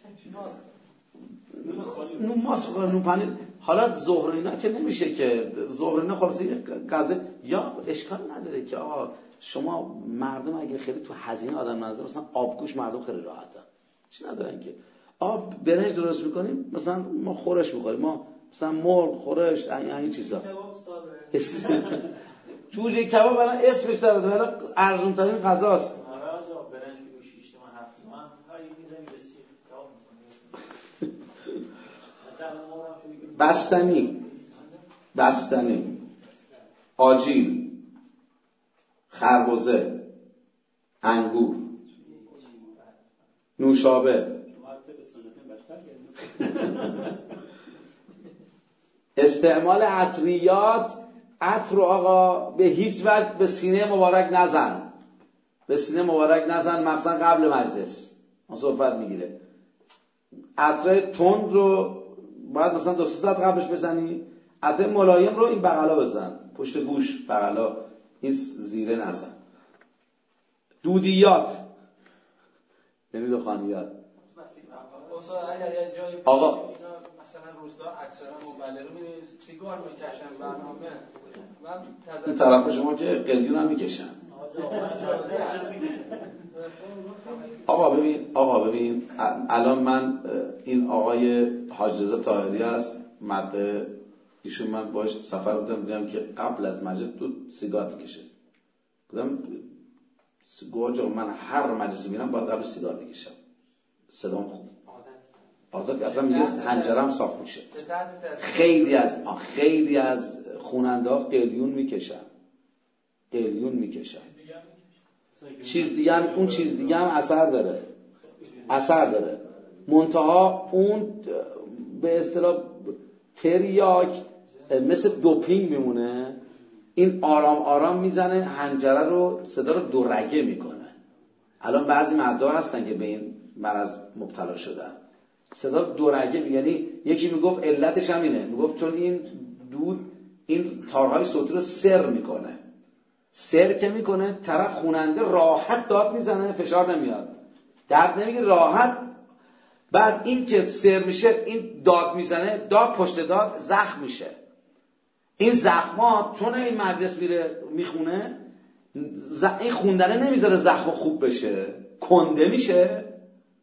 S1: نو ماست نو پنیر، حالا ظهر اینا که نمیشه که ظهر اینا خلاص یه غذا یا اشکال نداره که آقا شما مردم اگه خیلی تو هزینه آدم نظر مثلا آبگوش مردم خیلی راحتن، چی ندارن که آب برنج درست میکنیم مثلا ما خورش میخوریم، ما مثلا مرغ خورش این چیزا جوجه کباب الان اسمش داره ولی ارزون ترین غذاست.
S5: برنج کیلو شش تومن هفت تومن هایی میزنی به سیخ کباب میکنی.
S1: بستنی بستنی آجیل، خربزه، انگور، نوشابه، استعمال عطریات. عطر رو آقا به هیچ وجه به سینه مبارک نزن، به سینه مبارک نزن، مخصوصا قبل مجلس اون صحبت میگیره. عطر تند رو باید مثلا دو سه ساعت قبلش بزنی، عطر ملایم رو این بغلا بزن، پشت گوش بغلا، این زیره نزن. دودیات یعنی دخانیات.
S8: اگر یه جایی
S1: آقا
S8: مثلا روستا اکثرا مبلغ میره سیگار میکشن برنامه، من
S1: این طرف شما که قلیون هم میکشن. آقا ببین آقا ببین الان من این آقای حاج رضا طاهری است مده، ایشون من باش سفر بودم دیدم که قبل از مجلس تو سیگار میکشه. بودم گوجا من هر مجلسی میرم باید قبل سیگار بکشم، صدام خوب عادت اصلا میگه حنجرم صاف میشه. خیلی از خیلی از خواننده ها قلیون میکشن، قلیون میکشن. چیز دیگه هم اون چیز دیگه هم اثر داره، اثر داره. منتها اون به اصطلاح تریاک مثل دوپینگ میمونه، این آرام آرام میزنه حنجره رو، صدا رو دو رگه میکنه. الان بعضی مردها هستن که به این مرض مبتلا شدن، صدا دو رگه، یعنی یکی میگفت علتش هم اینه، میگفت چون این دود این تارهای صوتی رو سر میکنه، سر که میکنه طرف خواننده راحت داد میزنه، فشار نمیاد، درد نمیگیره، راحت. بعد این که سر میشه این داد میزنه، داد پشت داد زخم میشه. این زخمات چون این مجلس میره میخونه، این خوندنه نمیذاره زخم خوب بشه، کنده میشه،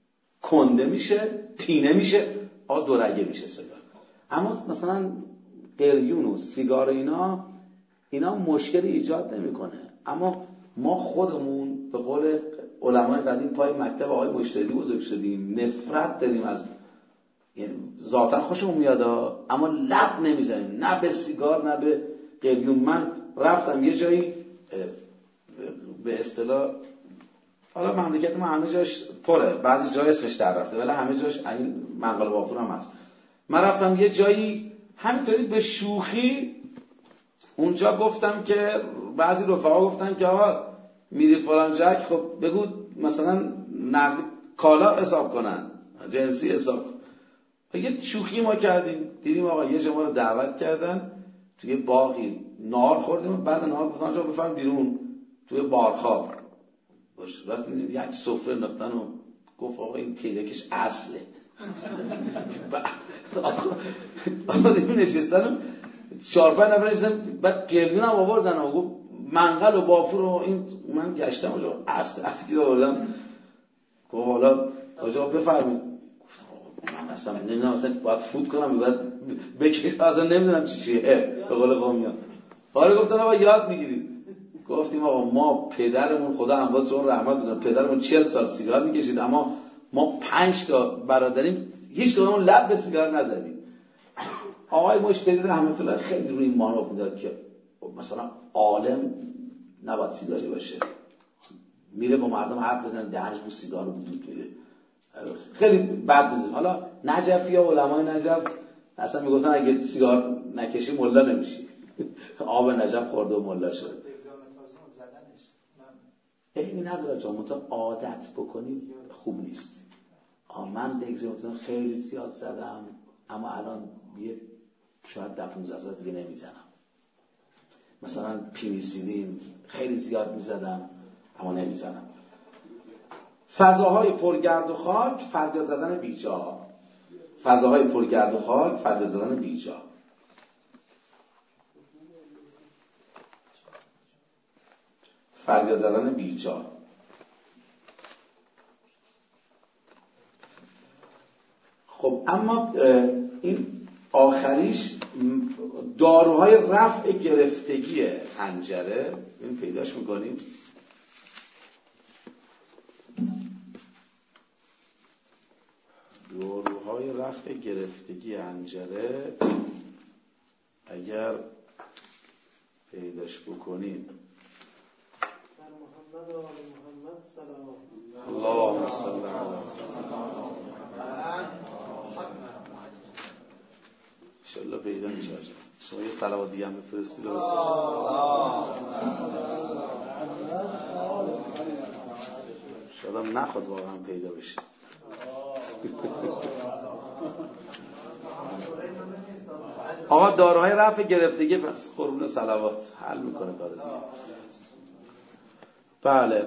S1: کنده میشه، پینه میشه، آ دو رگه میشه صدا. اما مثلا قلیون و سیگار اینا اینا مشکلی ایجاد نمیکنه. اما ما خودمون به قول علمای قدیم پای مکتب آقای مشتری بزرگ شدیم، نفرت داریم از، یعنی ذاتا خوشمون میاد اما لب نمیزنیم، نه به سیگار نه به قلیون. من رفتم یه جایی به اصطلاح، حالا مملکت ما همه جاش پره، بعضی جای اسمش در رفته ولی همه جاش این منقل وافور هم هست. من رفتم یه جایی همینطوری به شوخی اونجا گفتم که بعضی رفقا گفتن که آقا میری فلان جک، خب بگو مثلا نقد کالا حساب کنن، جنسی حساب. یه شوخی ما کردیم، دیدیم آقا یه جمعه رو دعوت کردن توی باقی، نهار خوردیم، بعد نهار گفتن آقا بفرم بیرون توی بارخواب باشه، بعد یک سفره نختن و گفت آقا این تیلکش اصله. آقا دیدیم نشستن چهار پنج نفر نشستن، بعد قلیون هم آوردن و گفت منقل و بافور و این. من گشتم اونجا اصل اصلی رو آوردم، گفت حالا آقا بفرمید. من اصلا نمیدونم اصلا باید فوت کنم بعد بکش، اصلا نمیدونم چی چیه به قول قومی ها. حالا گفتن آقا یاد میگیرید. گفتیم آقا ما پدرمون خدا امواتشون رحمت کنه پدرمون چهل سال سیگار میکشید، اما ما پنج تا برادریم هیچ کدوممون لب به سیگار نزدیم. آقای مشتری رحمت الله خیلی روی این مانور میداد که مثلا عالم نباید سیگاری باشه، میره با مردم حرف بزنه دهنش بو سیگار رو دود میده، خیلی بد بود. حالا نجفی ها علمای نجف اصلا میگفتن اگه سیگار نکشی ملا نمیشی. آب نجف خورده و ملا شد. این نداره جامعه عادت بکنید خوب نیست. من دگزیمتون خیلی زیاد زدم اما الان یه شاید ده پونزده سال دیگه نمیزنم. مثلا پینیسیلین خیلی زیاد میزدم اما نمیزنم. فضاهای پرگرد و خاک، فریاد زدن بیجا. فضاهای پرگرد و خاک، فریاد زدن بیجا. فریاد زدن بیجا. خب اما این آخریش داروهای رفع گرفتگی حنجره، این پیداش میکنیم. داروهای رفع گرفتگی حنجره اگر پیداش بکنیم.
S3: محمد و آل محمد سلام
S1: اللهم صل علی انشالله پیدا میشه. شما یه صلوات دیگه هم بفرستید. شاید هم نخواد واقعا پیدا بشه. آقا داروهای رفع گرفتگی پس قربون صلوات حل میکنه کار دیگه. بله،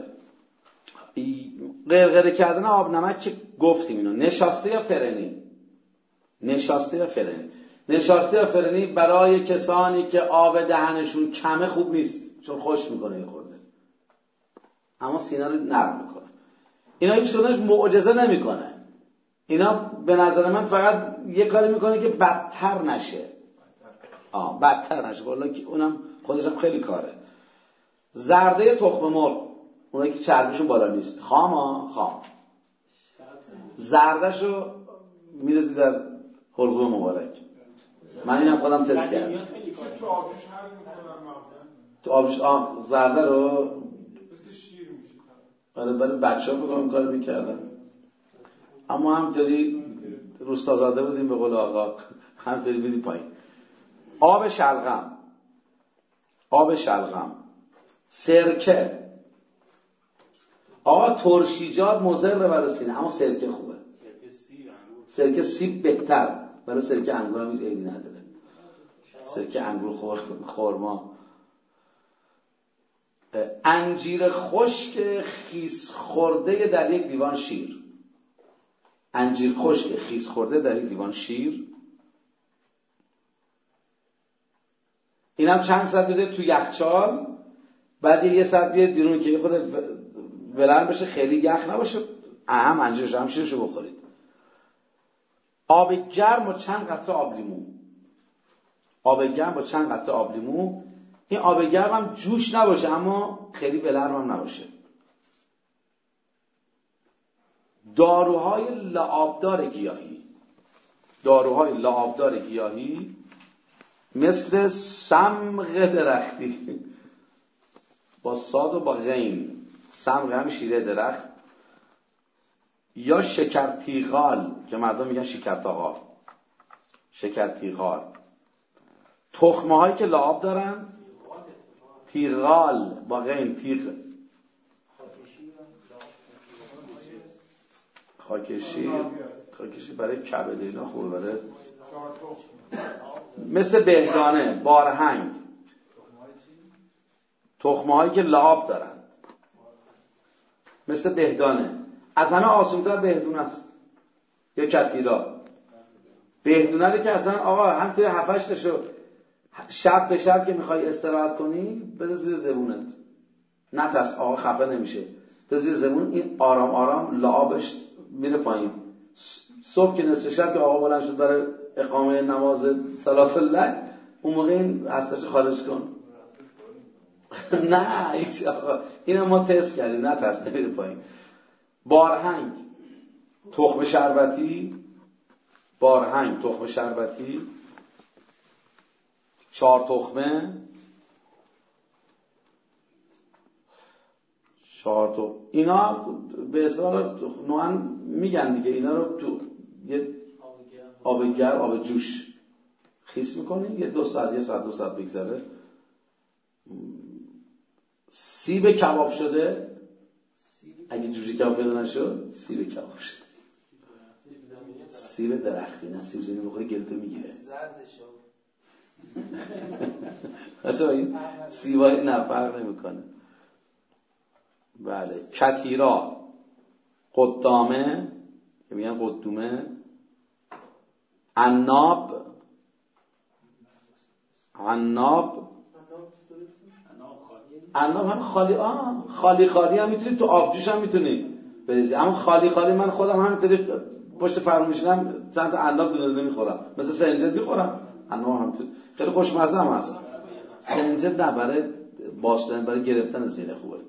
S1: غرغره کردن آب نمک که گفتیم اینو. نشاسته یا فرنی؟ نشاسته یا فرنی؟ نشاسته یا فرنی برای کسانی که آب دهنشون کمه خوب نیست، چون خوش میکنه یه خورده اما سینه رو نرم میکنه. اینا هیچ کدومش معجزه نمیکنه. اینا به نظر من فقط یه کاری میکنه که بدتر نشه. آه بدتر نشه، والله اونم خودش هم خیلی کاره. زرده تخم مرغ، اونایی که چربیشون بالا نیست، خام ها خام، زردهشو میرسی در حلقوم مبارک. من اینم خودم تست کردم. تو آبش آب زرده رو
S9: مثل شیر میشه.
S1: آره برای بچه‌ها فکر کنم کارو می‌کردن. اما همینطوری روستازاده بودیم به قول آقا، همینطوری بدیم پایین. آب شلغم، آب شلغم، سرکه. آقا ترشیجات مضر برای سینه اما سرکه خوبه.
S5: سرکه سیب انگور.
S1: سرکه سیب بهتر، برای سرکه انگور هم ایدی نداره. سرکه انگور خور خورما. انجیر خشک خیس خورده در یک لیوان شیر. انجیر خشک خیس خورده در یک لیوان شیر. اینم چند ساعت بذارید تو یخچال، بعد یه ساعت بیاد بیرون که خود ولرم بشه، خیلی یخ نباشه، اهم انجیرش هم شیرشو بخورید. آب گرم و چند قطره آب لیمو. آب گرم با چند قطره آب لیمو. این آب گرم هم جوش نباشه اما خیلی بلرم هم نباشه. داروهای لعابدار گیاهی، داروهای لعابدار گیاهی مثل صمغ درختی با صاد و با غین، صمغ هم شیره درخت، یا شکرتیغال که مردم میگن شکرتاغال، شکرتیغال. تخمه هایی که لعاب دارن تیغال با غین، تیغ خاکشی، خاکشی برای کبد اینا خوبه، برای مثل بهدانه، بارهنگ، تخمه هایی که لعاب دارن مثل بهدانه. از همه آسان‌تر بهدونه است یا کتیرا. بهدونه رو که اصلا آقا همینطوری هفت هشت تاشو شب به شب که میخوای استراحت کنی بذار زیر زبونت، نترس، آقا خفه نمیشه، بذار زیر زبون، این آرام آرام لعابش میره پایین. صبح که نصف شب که آقا بلند شد برای اقامه نماز صلات الله، اون موقع این هستش خارج کن. نه ایش آقا اینو ما تست کردیم، نترس، نمیره پایین. بارهنگ، تخم شربتی، بارهنگ، تخم شربتی، چهار تخمه، چهار تخمه، اینا به اصطلاح نوعا میگن دیگه، اینا رو تو یه آب گرم، آب جوش خیس میکنی، یه دو ساعت، یه ساعت دو ساعت بگذره. سیب کباب شده، اگه جوجه کباب پیدا نشد، سیب کباب شده. سیب درختی، نه سیب زمینی بخوری گلتو میگیره.
S2: زردش
S1: اصلا این سیبای نفرق نمیکنه. بله. کتیرا، قدامه که میگن قدومه، عناب، عناب عناب هم خالی، آه خالی خالی هم میتونی تو آبجوش هم میتونی بریزی، اما خالی خالی من خودم همینطوری پشت فرمون میشینم چند تا عناب دونه دونه میخورم، مثل سنجد میخورم. عناب هم تو خیلی خوشمزه هم هست. سنجد نه برای باشدن، برای گرفتن سینه خوبه.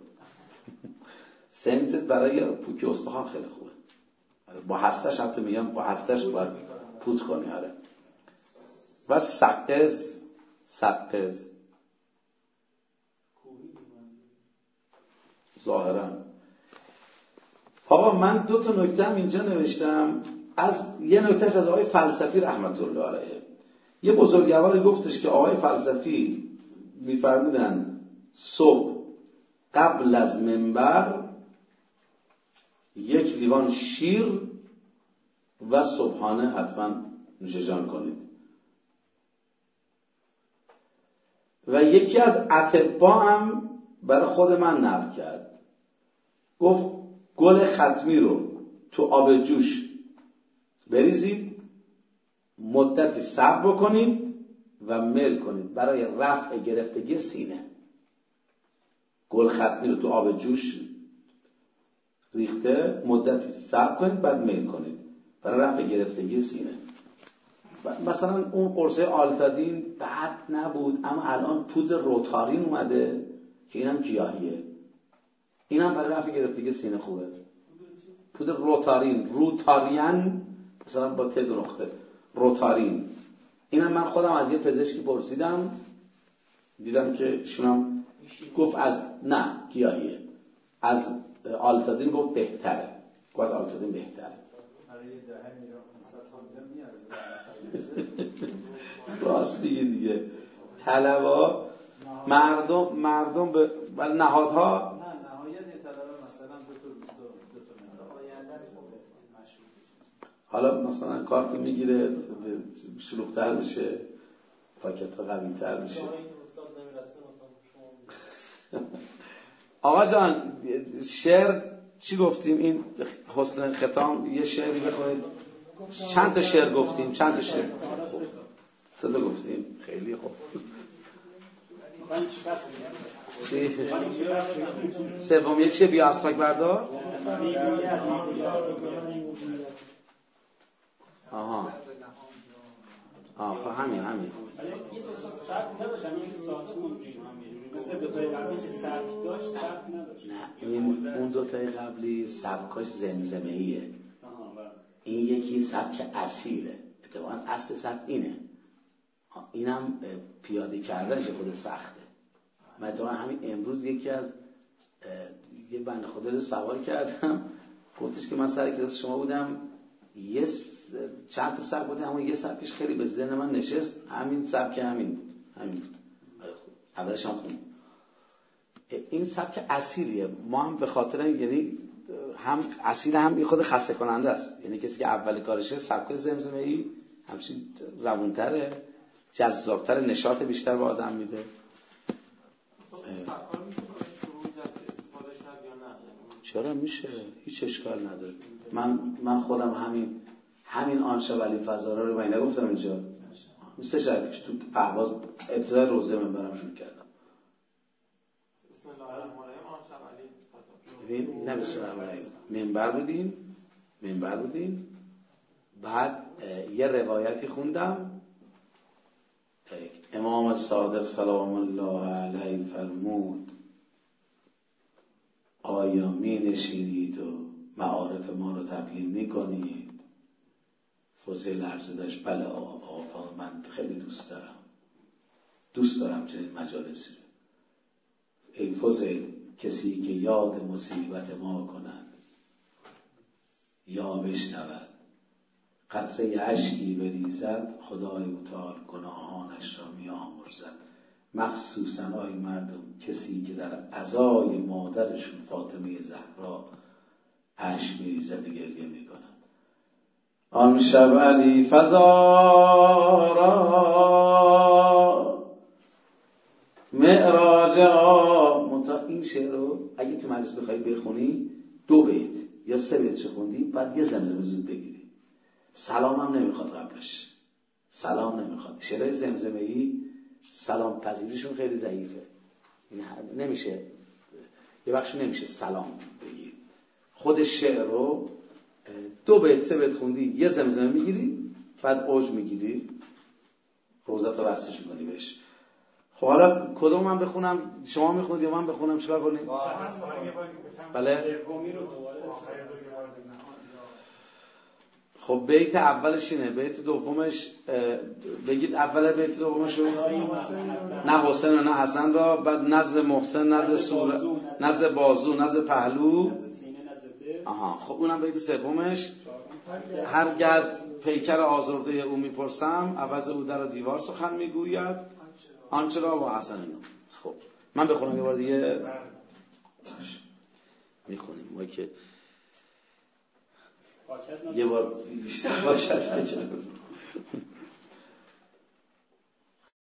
S1: سنجد برای پوکی استخوان خیلی خوبه. با هستش هم تو میگم، با هستش باید پوت کنی. آره. و سقز، سقز ظاهرا. آقا من دو تا نکته هم اینجا نوشتم. از یه نکتهش از آقای فلسفی رحمت الله علیه. یه بزرگواری گفتش که آقای فلسفی میفرمودن صبح قبل از منبر یک لیوان شیر و صبحانه حتما نوشجان کنید. و یکی از اطباء هم برای خود من نقل کرد، گفت گل ختمی رو تو آب جوش بریزید، مدتی صبر بکنید و مل کنید برای رفع گرفتگی سینه. گل ختمی رو تو آب جوش ریخته، مدتی صبر کنید بعد مل کنید برای رفع گرفتگی سینه. مثلا اون قرصه آلتادین بد نبود، اما الان پودر روتارین اومده که اینم گیاهیه، اینم برای رفع گرفتگی سینه خوبه. پودر روتارین، روتارین مثلا با ت دو نقطه، روتارین. اینم من خودم از یه پزشکی پرسیدم، دیدم که شونم گفت از نه گیاهیه، از آلتادین گفت بهتره، گفت از آلتادین بهتره. راست دیگه دیگه طلبا مردم مردم به نهادها
S2: نه نهایت طلبا مثلا دو تا روستا دو تا آینده مشروع.
S1: حالا مثلا کارت میگیره شلوغ‌تر میشه، پاکت قوی‌تر میشه. آقا جان شعر چی گفتیم؟ این حسن ختام یه شعری بخونید. چند تا شعر گفتیم؟ چند تا شعر؟ سه تا گفتیم. خیلی خوب. چی؟ سوم یه چیه؟ بیا اسمک بردار. آها آه همین همین
S5: ولی یه احساس سبک نداشت، همین ساده خوندیم هم مثل دو تای قبلی که سبک داشت سبک نداشت.
S1: نه این اون دو تای قبلی سبکاش زمزمه‌ایه، این یکی سبک اصیله. اتفاقا اصل سبک اینه، اینم پیاده کردنش خود سخته. من اتفاقا همین امروز یکی از یه بنده خدا رو سوال کردم، گفتش که من سر کلاس شما بودم، یه چند تا سبک بودم اما یه سبکش خیلی به ذهن من نشست، همین سبک همین بود همین بود اولش هم خوند. این سبک اصیلیه، ما هم به خاطر یعنی هم اصیل هم خود خسته کننده است، یعنی کسی که اول کارشه سبک زمزمه‌ای همچین روونتره، جذابتر، نشاط بیشتر به آدم میده. چرا میشه؟ هیچ اشکال نداره. من من خودم همین همین آنچه ولی فضارا رو من نگفتم اینجا، سه شب که تو اهواز ابتدای روزه منبرم شروع کردم.
S8: بسم الله الرحمن الرحیم. آنچه ولی
S1: ببین، نه بسم الله الرحمن الرحیم، منبر بودیم منبر بودیم بعد یه روایتی خوندم، امام صادق سلام الله علیه فرمود آیا می نشینید و معارف ما رو تبیین می کنید؟ فضیل عرض داشت بله آقا من خیلی دوست دارم دوست دارم چنین مجالسی رو. ای فضیل، کسی که یاد مصیبت ما کند یا بشنود قطره اشکی بریزد، خدای متعال گناهانش را می آمرزد. مخصوصا آی مردم کسی که در عزای مادرشون فاطمه زهرا اشک میریزد و گریه میکنند. آن شب علی فزارا معراج آمد. این شعر رو اگه تو مجلس بخوای بخونی دو بیت یا سه بیت چه خوندی بعد یه زمزمه زود بگیری، سلام هم نمیخواد قبلش، سلام نمیخواد. شعرهای زمزمه‌ای سلام پذیریشون خیلی ضعیفه، نمیشه یه بخش نمیشه سلام بگیر. خود شعر رو دو بیت سه بیت خوندی یه زمزمه میگیری بعد اوج میگیری، روزت رو بستش میکنی بهش. خب حالا کدوم من بخونم؟ شما میخونید یا من بخونم؟ چیکار کنیم؟ بله. خب بیت اولش اینه، بیت دومش بگید اول بیت دومش رو. نه حسین و نه حسن را، بعد نزد محسن، نزد سور، نزد بازو، نزد پهلو. آها خب اونم بیت سومش. هرگز پیکر آزرده او میپرسم، عوض او در دیوار سخن میگوید، آنچه را با حسن نو. خب من بخونم یه بار دیگه. میخونیم ما که یه بار بیشتر باشد.